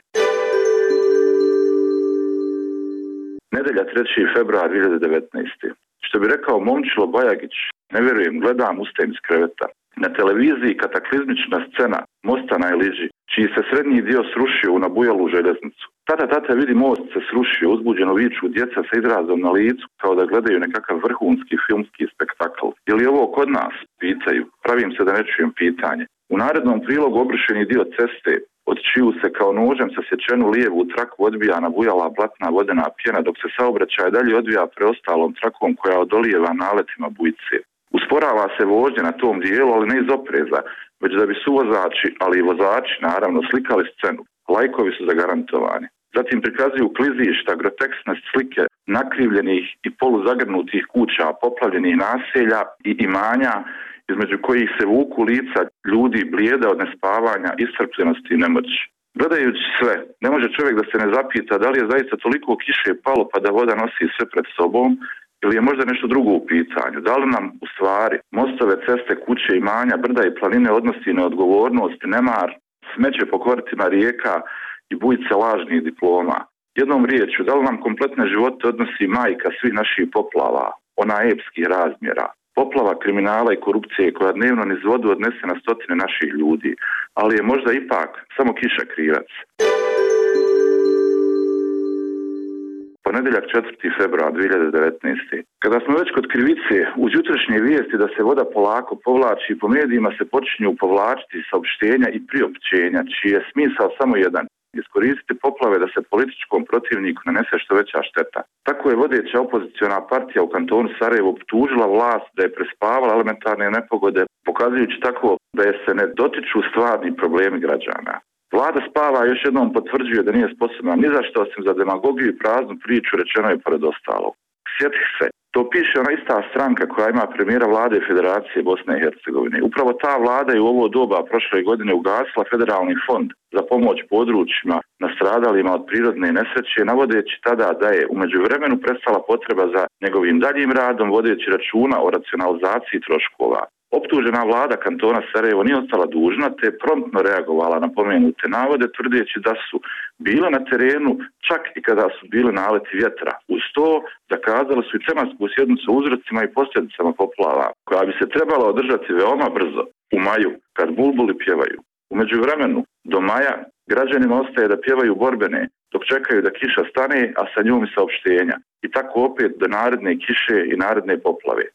Speaker 9: Nedelja treći februar dvije hiljade devetnaeste. Što bi rekao Momčilo Bajagić, ne vjerujem, gledam, ustajem iz kreveta. Na televiziji kataklizmična scena mosta na Eliži, čiji se srednji dio srušio u nabujalu željeznicu. Tata, tata, vidi, most se srušio, uzbuđeno viču djeca sa izrazom na licu, kao da gledaju nekakav vrhunski filmski spektakl. Je li ovo kod nas? Pitaju. Pravim se da ne čujem pitanje. U narednom prilogu obrušeni dio ceste, od čiju se kao nožem sa sječenu lijevu traku odbija nabujala blatna vodena pjena, dok se saobraćaj dalje odvija preostalom trakom koja odolijeva naletima bujice. Usporava se vožnja na tom dijelu, ali ne iz opreza, već da bi suvozači, ali i vozači, naravno, slikali scenu. Lajkovi su zagarantovani. Zatim prikazuju klizišta, groteksne slike nakrivljenih i poluzagrnutih kuća, poplavljenih naselja i imanja, između kojih se vuku lica ljudi blijeda od nespavanja, iscrpljenosti i nemoći. Gledajući sve, ne može čovjek da se ne zapita da li je zaista toliko kiše palo pa da voda nosi sve pred sobom, ili je možda nešto drugo u pitanju. Da li nam u stvari mostove, ceste, kuće, imanja, brda i planine odnosi neodgovornost, nemar, smeće po kortima rijeka i bujice lažnih diploma. Jednom riječju, da li nam kompletne živote odnosi majka svih naših poplava, ona epskih razmjera, poplava kriminala i korupcije koja dnevno niz vodu odnese na stotine naših ljudi, ali je možda ipak samo kiša krivac. Ponedjeljak četvrti februar dvije hiljade devetnaeste. Kada smo već kod krivice, uz jutrošnje vijesti da se voda polako povlači, po medijima se počinju povlačiti saopštenja i priopćenja, čiji je smisao samo jedan. Iskoristiti poplave da se političkom protivniku nanese što veća šteta. Tako je vodeća opoziciona partija u kantonu Sarajevo optužila vlast da je prespavala elementarne nepogode, pokazujući tako da je se ne dotiču stvarni problemi građana. Vlada spava još jednom potvrđuje da nije sposobna ni za što osim za demagogiju i praznu priču, rečeno je pored ostalog. Sjeti se, to piše ona ista stranka koja ima premijera vlade Federacije Bosne i Hercegovine. Upravo ta vlada je u ovo doba prošle godine ugasila federalni fond za pomoć područjima nastradalima od prirodne nesreće, navodeći tada da je u međuvremenu prestala potreba za njegovim daljim radom, vodeći računa o racionalizaciji troškova. Optužena vlada kantona Sarajevo nije ostala dužna, te je promptno reagovala na pomenute navode, tvrdeći da su bile na terenu čak i kada su bile naleti vjetra. Uz to zakazali su i tematsku sjednicu o uzrocima i posljedicama poplava, koja bi se trebala održati veoma brzo, u maju, kad bulbuli pjevaju. U međuvremenu, do maja, građanima ostaje da pjevaju borbene, dok čekaju da kiša stane, a sa njom i saopštenja. I tako opet do naredne kiše i naredne poplave.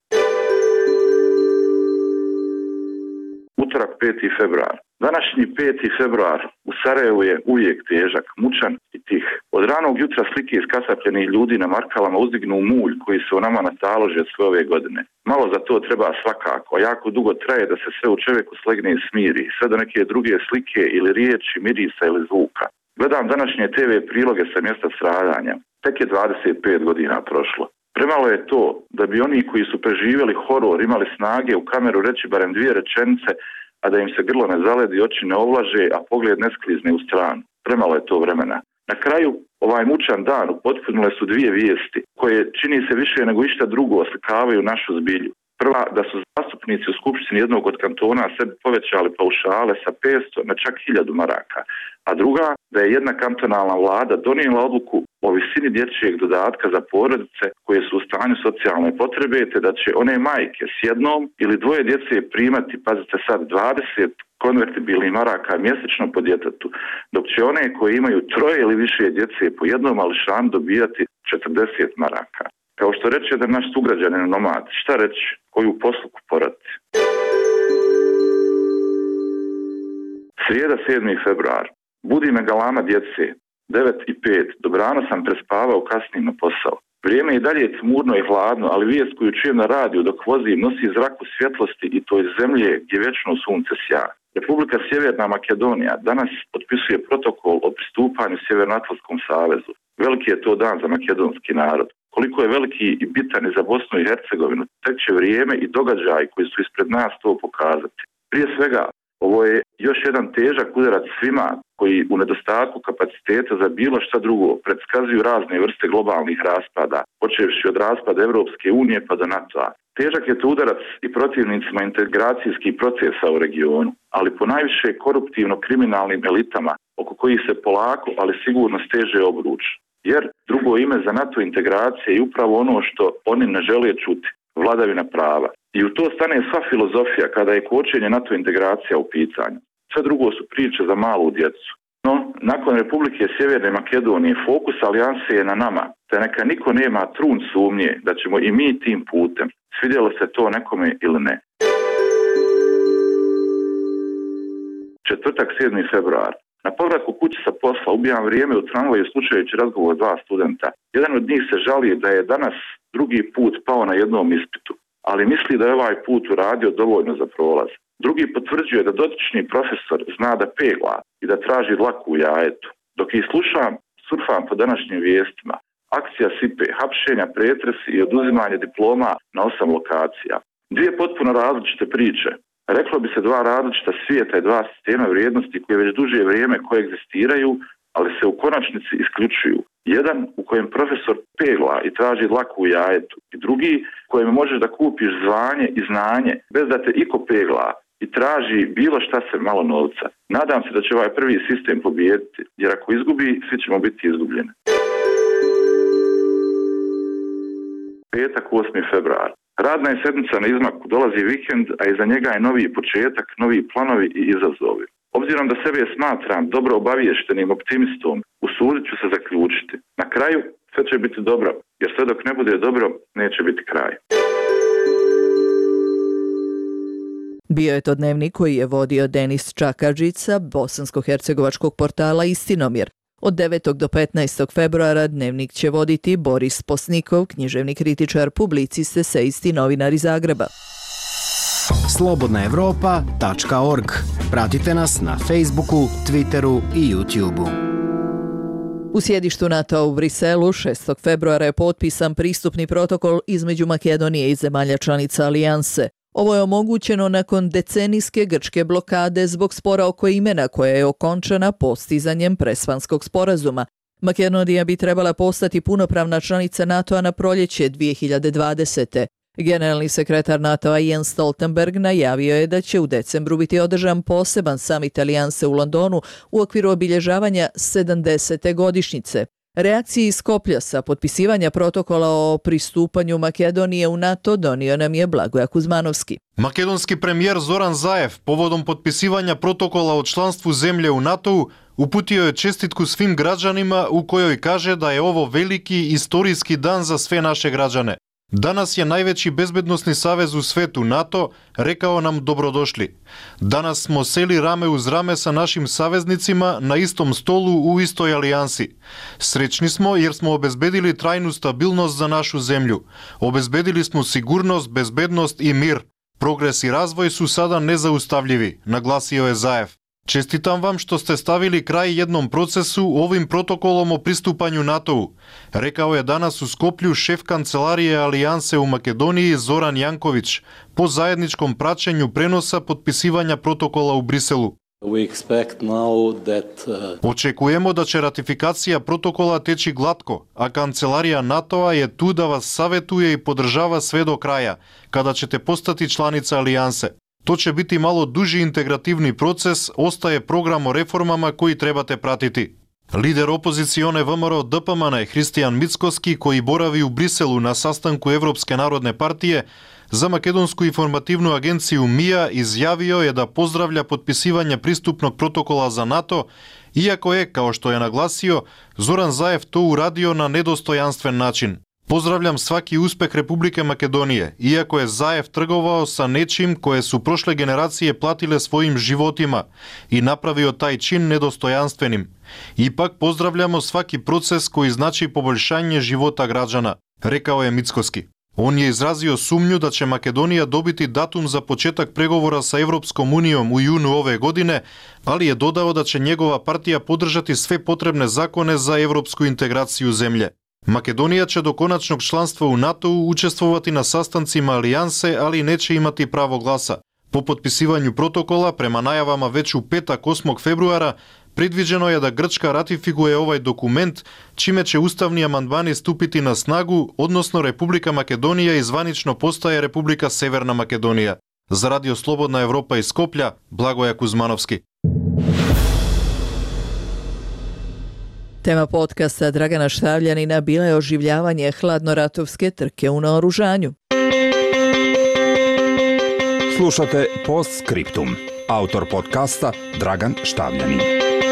Speaker 9: Utorak peti februar. Današnji peti februar u Sarajevu je uvijek težak, mučan i tih. Od ranog jutra slike iskasapljenih ljudi na markalama uzdignu mulj koji se u nama natalože sve ove godine. Malo za to treba svakako, a jako dugo traje da se sve u čovjeku slegne i smiri, sve do neke druge slike ili riječi, mirisa ili zvuka. Gledam današnje te ve priloge sa mjesta stradanja. Tek je dvadeset pet godina prošlo. Premalo je to da bi oni koji su preživjeli horor imali snage u kameru reći barem dvije rečenice, a da im se grlo ne zaledi, oči ne ovlaže, a pogled ne sklizne u stranu. Premalo je to vremena. Na kraju, ovaj mučan dan upotpunile su dvije vijesti, koje čini se više nego išta drugo oslikavaju našu zbilju. Prva, da su zastupnici u skupštini jednog od kantona sebi povećali paušale sa petsto na čak hiljadu maraka, a druga, da je jedna kantonalna vlada donijela odluku o visini dječjeg dodatka za porodice koje su u stanju socijalne potrebe, te da će one majke s jednom ili dvoje djece primati, pazite sad, dvadeset konvertibilnih maraka mjesečno po djetetu, dok će one koje imaju troje ili više djece po jednom mališanu dobijati četrdeset maraka. Kao što reče da naš sugrađanin nomad, šta reći, koju posluku porati. Srijeda sedmi februar. Budi me galama djece. devet i pet. Dobrano sam prespavao, kasnim na posao. Vrijeme je dalje tmurno i hladno, ali vijest koju čujem na radiju dok vozim nosi zraku svjetlosti i to iz zemlje gdje vječno sunce sja. Republika Sjeverna Makedonija danas potpisuje protokol o pristupanju Sjevernoatlantskom savezu. Veliki je to dan za makedonski narod. Koliko je veliki i bitan i za Bosnu i Hercegovinu, tek će vrijeme i događaji koji su ispred nas to pokazati. Prije svega, ovo je još jedan težak udarac svima koji u nedostatku kapaciteta za bilo šta drugo predskazuju razne vrste globalnih raspada, počevši od raspada Evropske unije pa do NATO-a. Težak je to udarac i protivnicima integracijskih procesa u regionu, ali po najviše koruptivno-kriminalnim elitama oko kojih se polako, ali sigurno steže obruč. Jer drugo ime za NATO integracije je upravo ono što oni ne žele čuti, vladavina prava. I u to stane sva filozofija kada je kočenje NATO integracija u pitanju. Sve drugo su priče za malu djecu. No, nakon Republike Sjeverne Makedonije fokus alijanse je na nama, te neka niko nema trun sumnje da ćemo i mi tim putem, svidjelo se to nekome ili ne. Četvrtak sedmi februar. Na povratku kući sa posla ubijam vrijeme u tramvaju slušajući razgovor dva studenta. Jedan od njih se žali da je danas drugi put pao na jednom ispitu, ali misli da je ovaj put uradio dovoljno za prolaz. Drugi potvrđuje da dotični profesor zna da pegla i da traži dlaku u jajetu. Dok ih slušam, surfam po današnjim vijestima. Akcija sipe, hapšenja, pretresi i oduzimanje diploma na osam lokacija. Dvije potpuno različite priče. Reklo bi se dva različita svijeta i dva sistema vrijednosti koje već duže vrijeme koegzistiraju, ali se u konačnici isključuju. Jedan u kojem profesor pegla i traži dlaku u jajetu i drugi u kojem možeš da kupiš zvanje i znanje bez da te iko pegla i traži bilo šta se malo novca. Nadam se da će ovaj prvi sistem pobijediti, jer ako izgubi, svi ćemo biti izgubljeni. Petak osmi februar. Radna je sedmica na izmaku, dolazi vikend, a iza njega je novi početak, novi planovi i izazovi. Obzirom da sebe smatram dobro obaviještenim optimistom, usudit ću se zaključiti. Na kraju sve će biti dobro, jer sve dok ne bude dobro, neće biti kraj.
Speaker 1: Bio je to dnevnik koji je vodio Denis Čakadžić sa bosansko-hercegovačkog portala Istinomjer. Od devetog do petnaestog februara dnevnik će voditi Boris Posnikov, književni kritičar, publicist, esejist i novinar iz Zagreba.
Speaker 2: slobodna evropa tačka org. Pratite nas na Facebooku, Twitteru i YouTubeu.
Speaker 1: U sjedištu NATO u Briselu šestog februara je potpisan pristupni protokol između Makedonije i zemalja članica alijanse. Ovo je omogućeno nakon decenijske grčke blokade zbog spora oko imena koja je okončana postizanjem Prespanskog sporazuma. Makedonija bi trebala postati punopravna članica NATO-a na proljeće dvije hiljade dvadesete. Generalni sekretar NATO-a Jens Stoltenberg najavio je da će u decembru biti održan poseban samit alijanse u Londonu u okviru obilježavanja sedamdesete godišnjice. Reakciji iz Skoplja sa potpisivanja protokola o pristupanju Makedonije u NATO donio nam je Blagoja Kuzmanovski.
Speaker 14: Makedonski premijer Zoran Zaev povodom potpisivanja protokola o članstvu zemlje u NATO-u uputio je čestitku svim građanima u kojoj kaže da je ovo veliki istorijski dan za sve naše građane. Danas je najveći bezbednosni savez u svetu, NATO, rekao nam dobrodošli. Danas smo seli rame uz rame sa našim saveznicima na istom stolu u istoj alijansi. Srećni smo jer smo obezbedili trajnu stabilnost za našu zemlju. Obezbedili smo sigurnost, bezbednost i mir. Progres i razvoj su sada nezaustavljivi, naglasio je Zaev. Čestitam vam što ste stavili kraj jednom procesu ovim protokolom o pristupanju NATO-u, rekao je danas u Skoplju šef kancelarije alijanse u Makedoniji Zoran Janković po zajedničkom praćenju prenosa potpisivanja protokola u Briselu. Očekujemo da će ratifikacija protokola teći glatko, a kancelarija NATO-a je tu da vas savetuje i podržava sve do kraja, kada ćete postati članica alijanse. To će biti malo duži integrativni proces, ostaje program o reformama koji trebate pratiti. Lider opozicione V M R O D P M N Hristijan Mickoski, koji boravi u Briselu na sastanku Evropske narodne partije, za makedonsku informativnu agenciju M I A izjavio je da pozdravlja potpisivanje pristupnog protokola za NATO, iako je, kao što je naglasio, Zoran Zaev to uradio na nedostojanstven način. Pozdravljam svaki uspeh Republike Makedonije, iako je Zaev trgovao sa nečim koje su prošle generacije platile svojim životima i napravio taj čin nedostojanstvenim. Ipak pozdravljamo svaki proces koji znači poboljšanje života građana, rekao je Mickoski. On je izrazio sumnju da će Makedonija dobiti datum za početak pregovora sa Evropskom unijom u junu ove godine, ali je dodao da će njegova partija podržati sve potrebne zakone za evropsku integraciju zemlje. Makedonija će do konačnog članstva u NATO-u učestvovati na sastancima alijanse, ali neće imati pravo glasa. Po potpisivanju protokola, prema najavama već u petak osmog februara, predviđeno je da Grčka ratifikuje ovaj dokument, čime će ustavni amandmani stupiti na snagu, odnosno Republika Makedonija i zvanično postaje Republika Severna Makedonija. Za Radio Slobodna Evropa iz Skoplja, Blagoja Kuzmanovski.
Speaker 1: Tema podcasta Dragana Štavljanina bila je oživljavanje hladnoratovske trke u naoružanju.
Speaker 8: Slušate Postscriptum. Autor podcasta Dragan Štavljanin.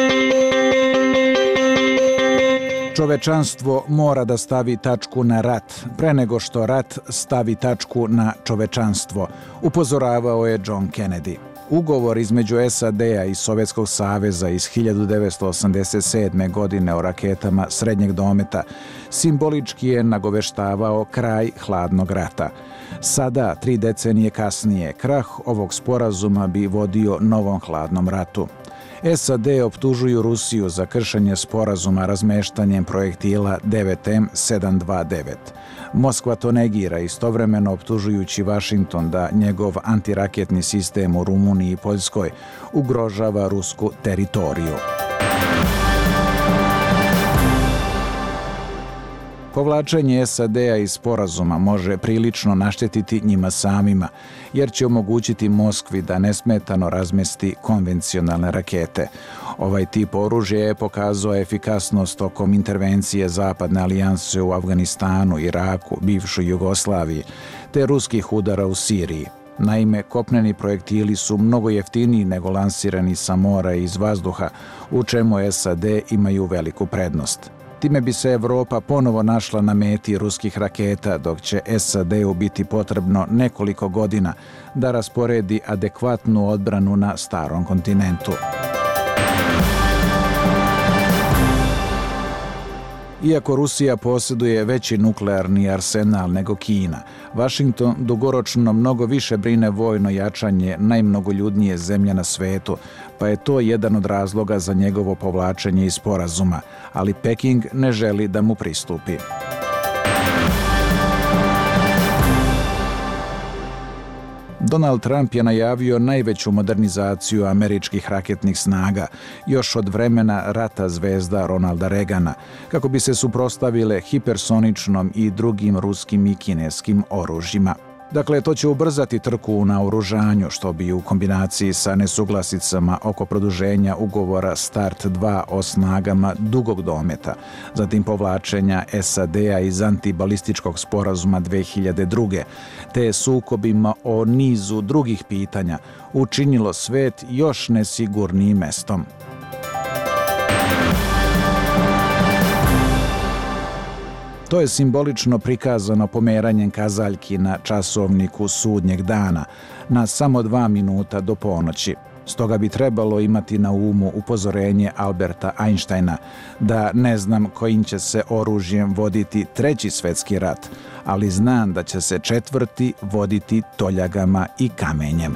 Speaker 7: Čovečanstvo mora da stavi tačku na rat, pre nego što rat stavi tačku na čovečanstvo, upozoravao je John Kennedy. Ugovor između S A D-a i Sovjetskog saveza iz hiljadu devetsto osamdeset sedme. godine o raketama srednjeg dometa simbolički je nagoveštavao kraj hladnog rata. Sada, tri decenije kasnije, krah ovog sporazuma bi vodio novom hladnom ratu. S A D optužuju Rusiju za kršenje sporazuma razmeštanjem projektila devet M sedam dvadeset devet. Moskva to negira, istovremeno optužujući Vašington da njegov antiraketni sistem u Rumuniji i Poljskoj ugrožava rusku teritoriju. Povlačenje S A D-a iz sporazuma može prilično naštetiti njima samima, jer će omogućiti Moskvi da nesmetano razmesti konvencionalne rakete. Ovaj tip oružja je pokazao efikasnost tokom intervencije Zapadne alijanse u Afganistanu, Iraku, bivšoj Jugoslaviji, te ruskih udara u Siriji. Naime, kopneni projektili su mnogo jeftiniji nego lansirani sa mora i iz vazduha, u čemu S A D imaju veliku prednost. Time bi se Evropa ponovo našla na meti ruskih raketa, dok će S A D-u biti potrebno nekoliko godina da rasporedi adekvatnu odbranu na starom kontinentu. Iako Rusija posjeduje veći nuklearni arsenal nego Kina, Vašington dugoročno mnogo više brine vojno jačanje najmnogoljudnije zemlje na svetu, pa je to jedan od razloga za njegovo povlačenje iz sporazuma, ali Peking ne želi da mu pristupi. Donald Trump je najavio najveću modernizaciju američkih raketnih snaga još od vremena rata zvezda Ronalda Reagana, kako bi se suprotstavile hipersoničnom i drugim ruskim i kineskim oružjima. Dakle, to će ubrzati trku u naoružanju, što bi u kombinaciji sa nesuglasicama oko produženja ugovora START dva o snagama dugog dometa, zatim povlačenja S A D-a iz antibalističkog sporazuma dve hiljade druge, te sukobima o nizu drugih pitanja, učinilo svet još nesigurnijim mestom. To je simbolično prikazano pomeranjem kazaljki na časovniku sudnjeg dana na samo dva minuta do ponoći. Stoga bi trebalo imati na umu upozorenje Alberta Einsteina da ne znam kojim će se oružjem voditi treći svjetski rat, ali znam da će se četvrti voditi toljagama i kamenjem.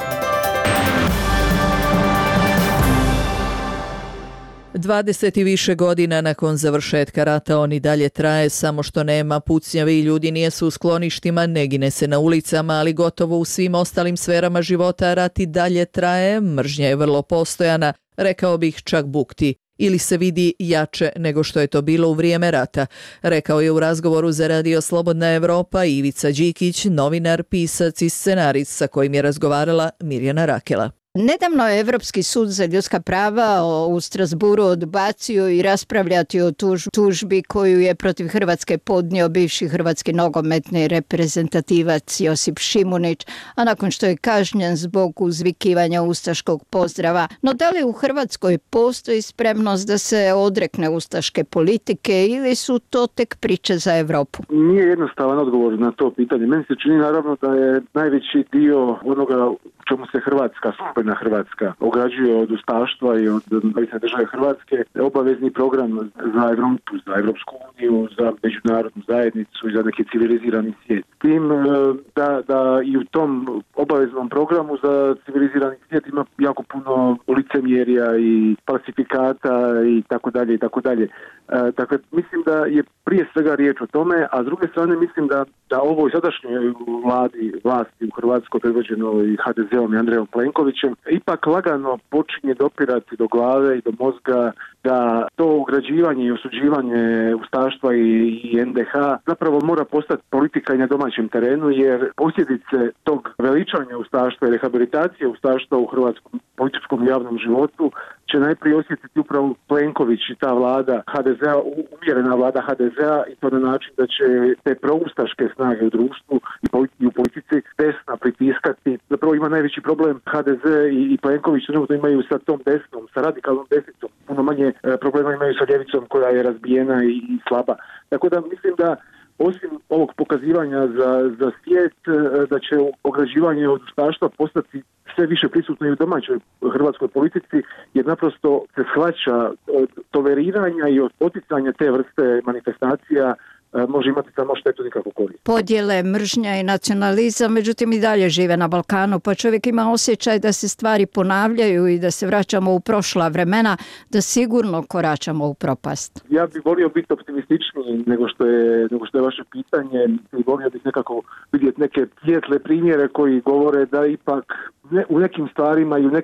Speaker 1: Dvadeset i više godina nakon završetka rata on i dalje traje, samo što nema pucnjave i ljudi nijesu u skloništima, ne gine se na ulicama, ali gotovo u svim ostalim sferama života rat i dalje traje, mržnja je vrlo postojana, rekao bih čak bukti, ili se vidi jače nego što je to bilo u vrijeme rata, rekao je u razgovoru za Radio Slobodna Evropa Ivica Đikić, novinar, pisac i scenarist sa kojim je razgovarala Mirjana Rakela.
Speaker 4: Nedavno je Evropski sud za ljudska prava u Strasburu odbacio i raspravljati o tuž, tužbi koju je protiv Hrvatske podnio bivši hrvatski nogometni reprezentativac Josip Šimunić, a nakon što je kažnjen zbog uzvikivanja ustaškog pozdrava. No da li u Hrvatskoj postoji spremnost da se odrekne ustaške politike ili su to tek priče za Evropu?
Speaker 26: Nije jednostavan odgovor na to pitanje. Meni se čini naravno da je najveći dio onoga u čemu se Hrvatska, službena Hrvatska, ograđuje od ustaštva i od nezavisne države Hrvatske, obavezni program za Evropu, za Evropsku uniju, za međunarodnu zajednicu i za neki civilizirani svijet. Tim da, da i u tom obaveznom programu za civilizirani svijet ima jako puno licemjerja i falsifikata i tako dalje i tako dalje. Dakle, mislim da je prije svega riječ o tome, a s druge strane mislim da, da ovoj sadašnjoj vladi, vlasti u Hrvatskoj predvođenoj ha de zom i Andrejom Plenkovićem ipak lagano počinje dopirati do glave i do mozga da to ugrađivanje i osuđivanje ustaštva i, i en de ha zapravo mora postati politika i na domaćem terenu, jer posljedice tog veličanja ustaštva i rehabilitacije ustaštva u hrvatskom političkom javnom životu će najprije osjetiti upravo Plenković i ta vlada ha de zea, umjerena vlada ha de zea, i to na način da će te proustaške snage u društvu i u politici desna pritiskati. Zapravo ima najveći problem ha de ze i Plenković trenutno imaju sa tom desnom, sa radikalnom desnicom. Puno manje problema imaju sa ljevicom koja je razbijena i slaba. Tako da mislim da osim ovog pokazivanja za, za svijet, da će ograđivanje od ustaštva postati sve više prisutno i u domaćoj hrvatskoj politici, jer naprosto se shvaća od toleriranja i od poticanja te vrste manifestacija može imati samo štetu, nikako korist.
Speaker 4: Podjele, mržnja i nacionalizam, međutim i dalje žive na Balkanu, pa čovjek ima osjećaj da se stvari ponavljaju i da se vraćamo u prošla vremena, da sigurno koračamo u propast.
Speaker 26: Ja bih volio biti optimističniji nego što je, nego što je vaše pitanje, i volio bih nekako vidjeti neke svijetle primjere koji govore da ipak ne, u nekim stvarima i u nekim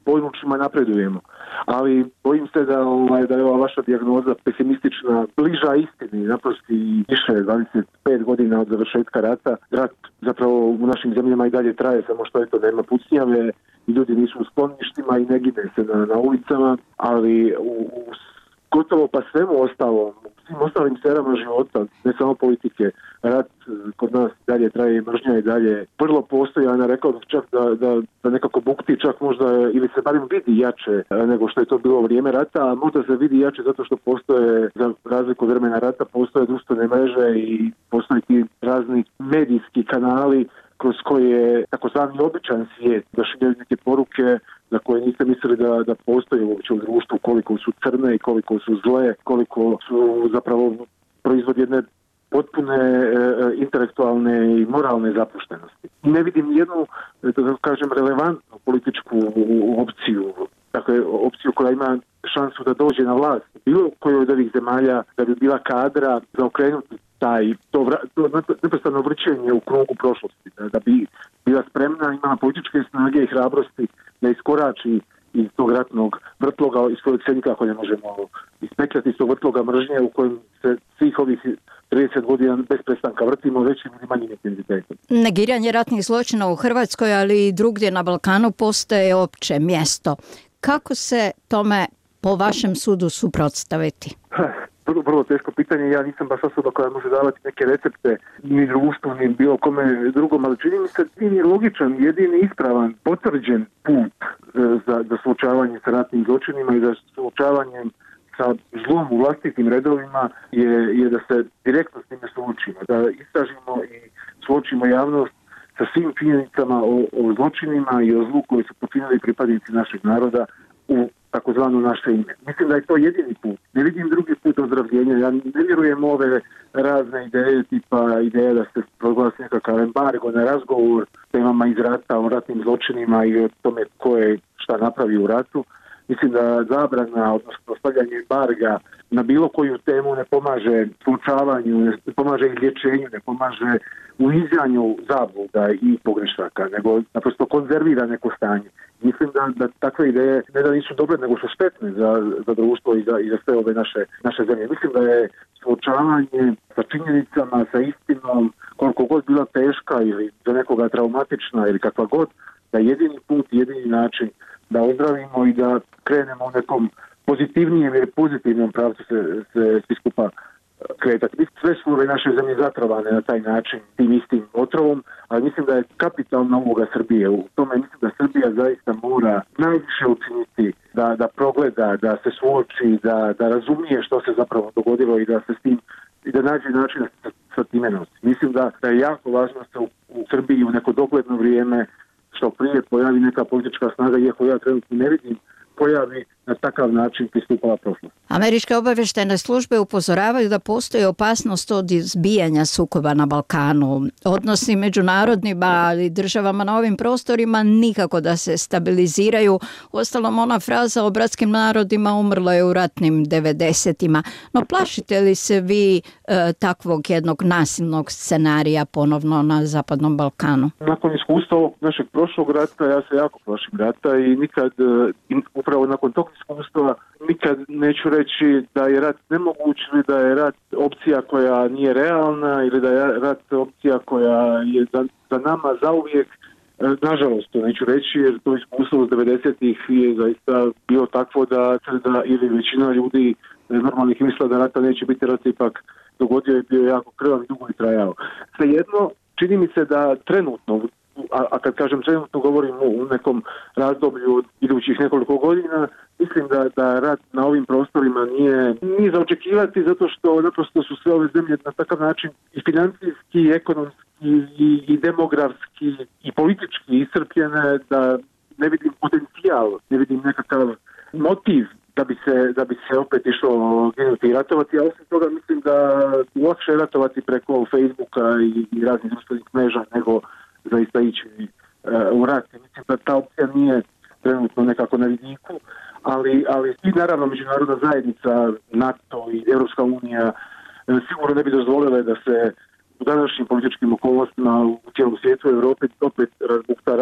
Speaker 26: područjima napredujemo. Ali bojim se da, ovaj, da je ova vaša dijagnoza pesimistična, bliža istini, naprosto i više dvadeset pet godina od završetka rata. Rat zapravo u našim zemljama i dalje traje, samo što eto nema pucnjave, ljudi nisu u skloništima i ne gine se na, na ulicama, ali u, u gotovo pa svemu ostalom, svim ostalim sferama života, ne samo politike, rat kod nas dalje traje, mržnja i dalje vrlo postojana, rekao bih čak da, da, da nekako bukti čak možda ili se barem vidi jače nego što je to bilo vrijeme rata, a možda se vidi jače zato što postoje, za razliku od vremena rata, postoje društvene mreže i postoje ti razni medijski kanali kroz koje takozvani običan svijet došljaju neke poruke za koje niste mislili da, da postoje uopće u društvu, koliko su crne i koliko su zle, koliko su zapravo proizvod jedne potpune e, intelektualne i moralne zapuštenosti. Ne vidim jednu, da kažem, relevantnu političku opciju, dakle opciju koja ima šansu da dođe na vlast. Bilo koje od ovih zemalja da bi bila kadra za okrenuti taj, to, to neprestano vrćenje u krugu prošlosti, da, da bi bila spremna, imala političke snage i hrabrosti da iskorači iz tog ratnog vrtloga, iz kojeg se nikako ne možemo ispekljati, iz tog vrtloga mržnje u kojem se svih ovih trideset godina bez prestanka vrtimo većim ili manjim intenzitetom.
Speaker 4: Negiranje ratnih zločina u Hrvatskoj, ali i drugdje na Balkanu postaje opće mjesto. Kako se tome po vašem sudu suprotstaviti?
Speaker 26: Vrlo, vrlo teško pitanje, ja nisam baš osoba koja može davati neke recepte ni društvu, ni bilo kome drugom, ali čini mi se jedini logičan, jedini ispravan, potvrđen put za, za suočavanje sa ratnim zločinima i za suočavanje sa zlom u vlastitim redovima je, je da se direktno s time suočimo, da istražimo i suočimo javnost sa svim činjenicama o, o zločinima i o zlu koji su počinili pripadnici našeg naroda u takozvano naše ime. Mislim da je to jedini put. Ne vidim drugi put ozdravljenja. Ja ne vjerujem ove razne ideje, tipa ideje da se proglasi nekakav embargo na razgovor temama iz rata, o ratnim zločinima i o tome ko je šta napravi u ratu. Mislim da zabrana, odnosno stavljanje embarga na bilo koju temu ne pomaže slučavanju, ne pomaže i liječenju, ne pomaže u izjanju zabluda i pogrešaka, nego naprosto konzervira neko stanje. Mislim da, da takve ideje ne da nisu dobre, nego su štetne za, za društvo i za, i za sve ove naše, naše zemlje. Mislim da je suočavanje sa činjenicama, sa istinom, koliko god bila teška ili za nekoga traumatična ili kakva god, da jedini put, jedini način da ozdravimo i da krenemo u nekom pozitivnijem ili pozitivnom pravcu se, se svi skupa kretati. Sve su ove naše zemlje zatrovane na taj način, tim istim otrovom, ali mislim da je kapitalna uloga Srbije. U tome mislim da Srbija zaista mora najviše učiniti da, da progleda, da se suoči, da, da razumije što se zapravo dogodilo i da se s tim i da nađe način sa, sa time nosi. Mislim da, da je jako važno se u, u Srbiji u neko dogledno vrijeme što prije pojavi neka politička snaga, iako ja trenutno ne vidim, pojavi na takav način pristupala prošlost.
Speaker 4: Američke obavještajne službe upozoravaju da postoji opasnost od izbijanja sukoba na Balkanu. Odnosi među narodnima i državama na ovim prostorima nikako da se stabiliziraju. Uostalom, ona fraza o bratskim narodima umrla je u ratnim devedesetima. No plašite li se vi e, takvog jednog nasilnog scenarija ponovno na Zapadnom Balkanu?
Speaker 26: Nakon iskustva ovog našeg prošlog rata, ja se jako plašim rata i nikad, upravo nakon tog iskustva, nikad neću reći da je rat nemoguć ili da je rat opcija koja nije realna ili da je rat opcija koja je za, za nama zauvijek. Nažalost, to neću reći jer to iskustvo iz devedesetih je zaista bilo takvo da, da ili većina ljudi normalnih misla da rata neće biti, rat ipak dogodio je bio jako krvav i dugo i trajao. Svejedno, čini mi se da trenutno, a, a kad kažem trenutno govorim u nekom razdoblju od idućih nekoliko godina, mislim da, da rat na ovim prostorima nije, nije za očekivati zato što naprosto su sve ove zemlje na takav način i financijski, i ekonomski, i, i demografski, i politički iscrpljene da ne vidim potencijal, ne vidim nekakav motiv da bi se, da bi se opet išlo ginuti i ratovati, a osim toga mislim da lakše je ratovati preko Facebooka i, i raznih društvenih mreža nego zaista ići uh, u rat. Mislim da ta opcija nije trenutno nekako na vidiku, ali, ali i naravno međunarodna zajednica, NATO i Europska unija uh, sigurno ne bi dozvolile da se u današnjim političkim okolnostima u cijelom svijetu Europe opet razbukta rat u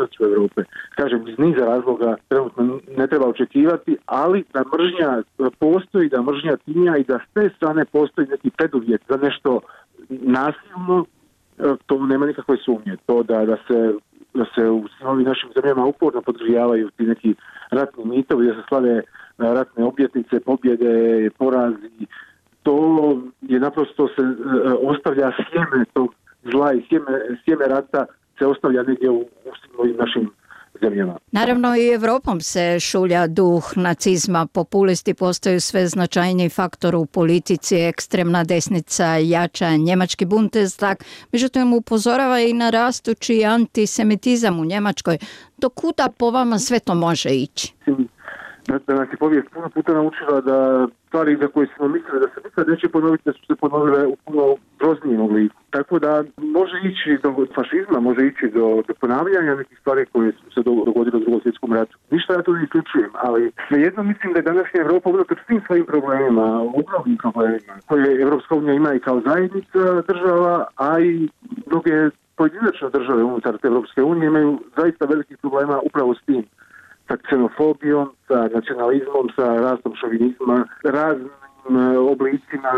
Speaker 26: srcu Europe. Kažem, iz niza razloga trenutno ne treba očekivati, ali da mržnja postoji, da mržnja tinja i da s te strane postoji neki preduvjet za nešto nasilno, to nema nikakve sumnje. To da, da se da se u svim ovim našim zemljama uporno podgrijavaju ti neki ratni mitovi, da se slave ratne obljetnice, pobjede, porazi, to je naprosto se ostavlja sjeme tog zla i sjeme, sjeme rata se ostavlja negdje u, u svim ovim našim zemljama.
Speaker 4: Naravno i Evropom se šulja duh nacizma, populisti postaju sve značajniji faktor u politici, ekstremna desnica jača, njemački Bundestag, međutim upozorava i na rastući antisemitizam u Njemačkoj. Do kuda po vama sve to može ići?
Speaker 26: Da, da nas je povijest puno puta naučila da stvari za koje smo mislili da se nikad neće ponoviti, da su se ponovile u puno groznijem obliku. Tako da može ići do fašizma, može ići do, do ponavljanja nekih stvari koje su se dogodile u Drugom svjetskom ratu. Ništa ja to ne isključujem, ali svejedno mislim da je današnja Evropa unatoč svim svojim problemima, ogromnim problemima, koje Evropska unija ima i kao zajednica država, a i mnoge pojedinačne države unutar Evropske unije imaju zaista velikih problema upravo s tim. Sa ksenofobijom, sa nacionalizmom, sa rastom šovinizma, raznim oblicima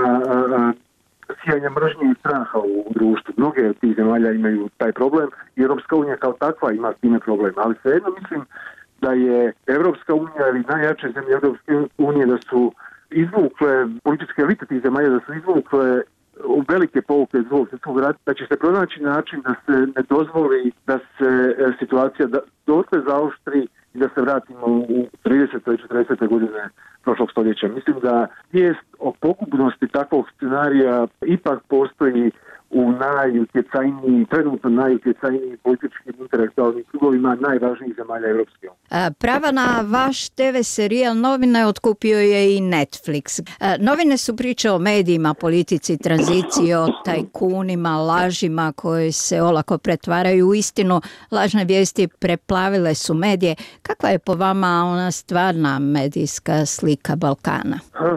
Speaker 26: sijanja mržnje i straha u društvu. Mnoge od tih zemalja imaju taj problem i Europska unija kao takva ima s time problem. Ali svejedno mislim da je Europska unija ili najjače zemlje Europske unije da su izvukle, političke elite tih zemalja da su izvukle u velike pouke iz Drugog svjetskog rata, da će se pronaći način da se ne dozvoli da se situacija dotle zaoštri i da se vratimo u tridesete i četrdesete godine prošlog stoljeća. Mislim da vijest o pogubnosti takvog scenarija ipak postoji u najutjecajniji, trenutno najutjecajniji političkim intelektualnim krugovima najvažnijih zemalja Europske unije.
Speaker 4: Prava na vaš te ve serijal Novine otkupio je i Netflix. Novine su priče o medijima, politici, tranziciji, o tajkunima, lažima koje se olako pretvaraju u istinu. Lažne vijesti preplavile su medije. Kakva je po vama ona stvarna medijska slika Balkana?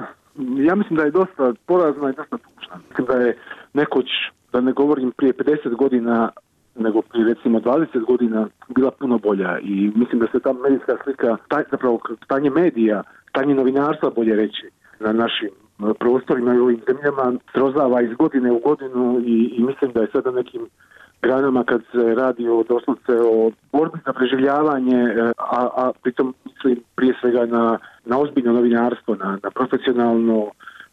Speaker 26: Ja mislim da je dosta porazna i dosta tužna. Mislim da je nekoć, da ne govorim prije pedeset godina, nego prije recimo dvadeset godina bila puno bolja i mislim da se ta medijska slika, taj, zapravo stanje medija, stanje novinarstva bolje reći na našim prostorima i ovim zemljama srozava iz godine u godinu i, i mislim da je sada nekim granama kad se radi o doslovce o borbi za preživljavanje, a, a pritom mislim prije svega na, na ozbiljno novinarstvo, na, na profesionalno,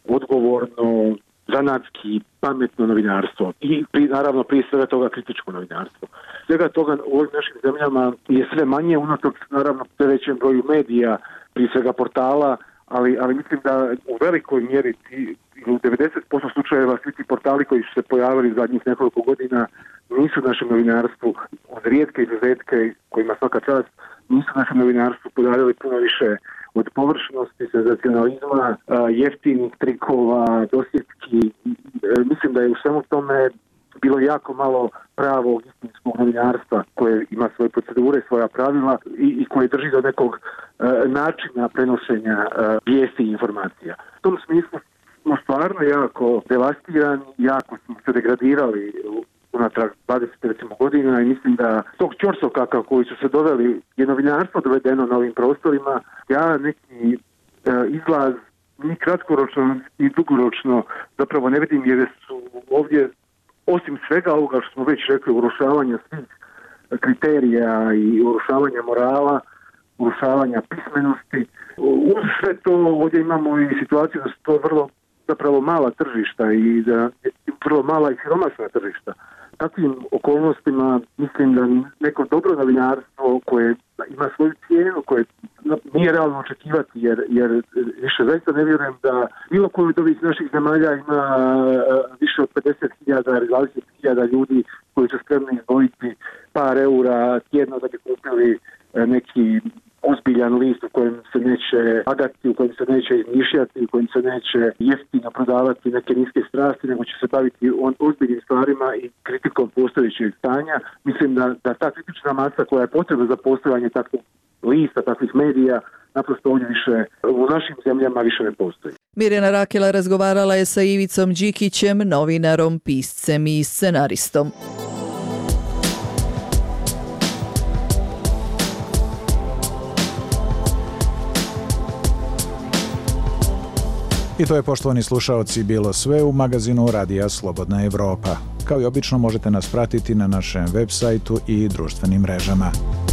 Speaker 26: odgovorno, zanatski, pametno novinarstvo i pri, naravno prije svega toga kritičko novinarstvo. Svega toga u ovim našim zemljama je sve manje unatoč naravno sve većem broju medija, prije svega portala, ali, ali mislim da u velikoj mjeri ti, u devedeset posto slučajeva svi ti portali koji su se pojavili zadnjih nekoliko godina nisu našem novinarstvu, uz rijetke izuzetke kojima svaka čast, nisu našem novinarstvu podarili puno više od površnosti, senzacionalizma, jeftinih trikova, dosjetki. Mislim da je u svemu tome bilo jako malo pravog istinskog novinarstva koje ima svoje procedure, svoja pravila i, i koje drži do nekog uh, načina prenošenja uh, vijesti i informacija. U tom smislu smo stvarno jako devastirani, jako smo se degradirali unatrag dvadeset recimo godina i mislim da tog ćorsokaka koji su se doveli, je novinarstvo dovedeno na ovim prostorima, ja neki uh, izlaz ni kratkoročno ni dugoročno zapravo ne vidim jer su ovdje osim svega ovoga što smo već rekli, urušavanja svih kriterija i urušavanja morala, urušavanja pismenosti. Uz sve to ovdje imamo i situaciju da su to vrlo zapravo mala tržišta i da vrlo mala i siromašna tržišta. Takvim okolnostima mislim da neko dobro novinarstvo koje ima svoju cijenu, koje nije realno očekivati jer, jer više zaista ne vjerujem da bilo koji od ovih naših zemalja ima više od pedeset hiljada ili dvadeset hiljada ljudi koji su spremni izdvojiti par eura tjedno da bi kupili neki ozbiljan list u kojem se neće lagati, u kojem se neće izmišljati, u kojem se neće jeftino prodavati neke niske strasti, nego će se baviti on ozbiljnim stvarima i kritikom postojećeg stanja. Mislim da, da ta kritična masa koja je potrebna za postojanje takvih lista, takvih medija, naprosto ovdje više u našim zemljama više ne postoji.
Speaker 1: Mirjana Rakela razgovarala je sa Ivicom Đikićem, novinarom, piscem i scenaristom.
Speaker 7: I to je, poštovani slušaoci, bilo sve u magazinu Radija Slobodna Evropa. Kao i obično možete nas pratiti na našem web sajtu i društvenim mrežama.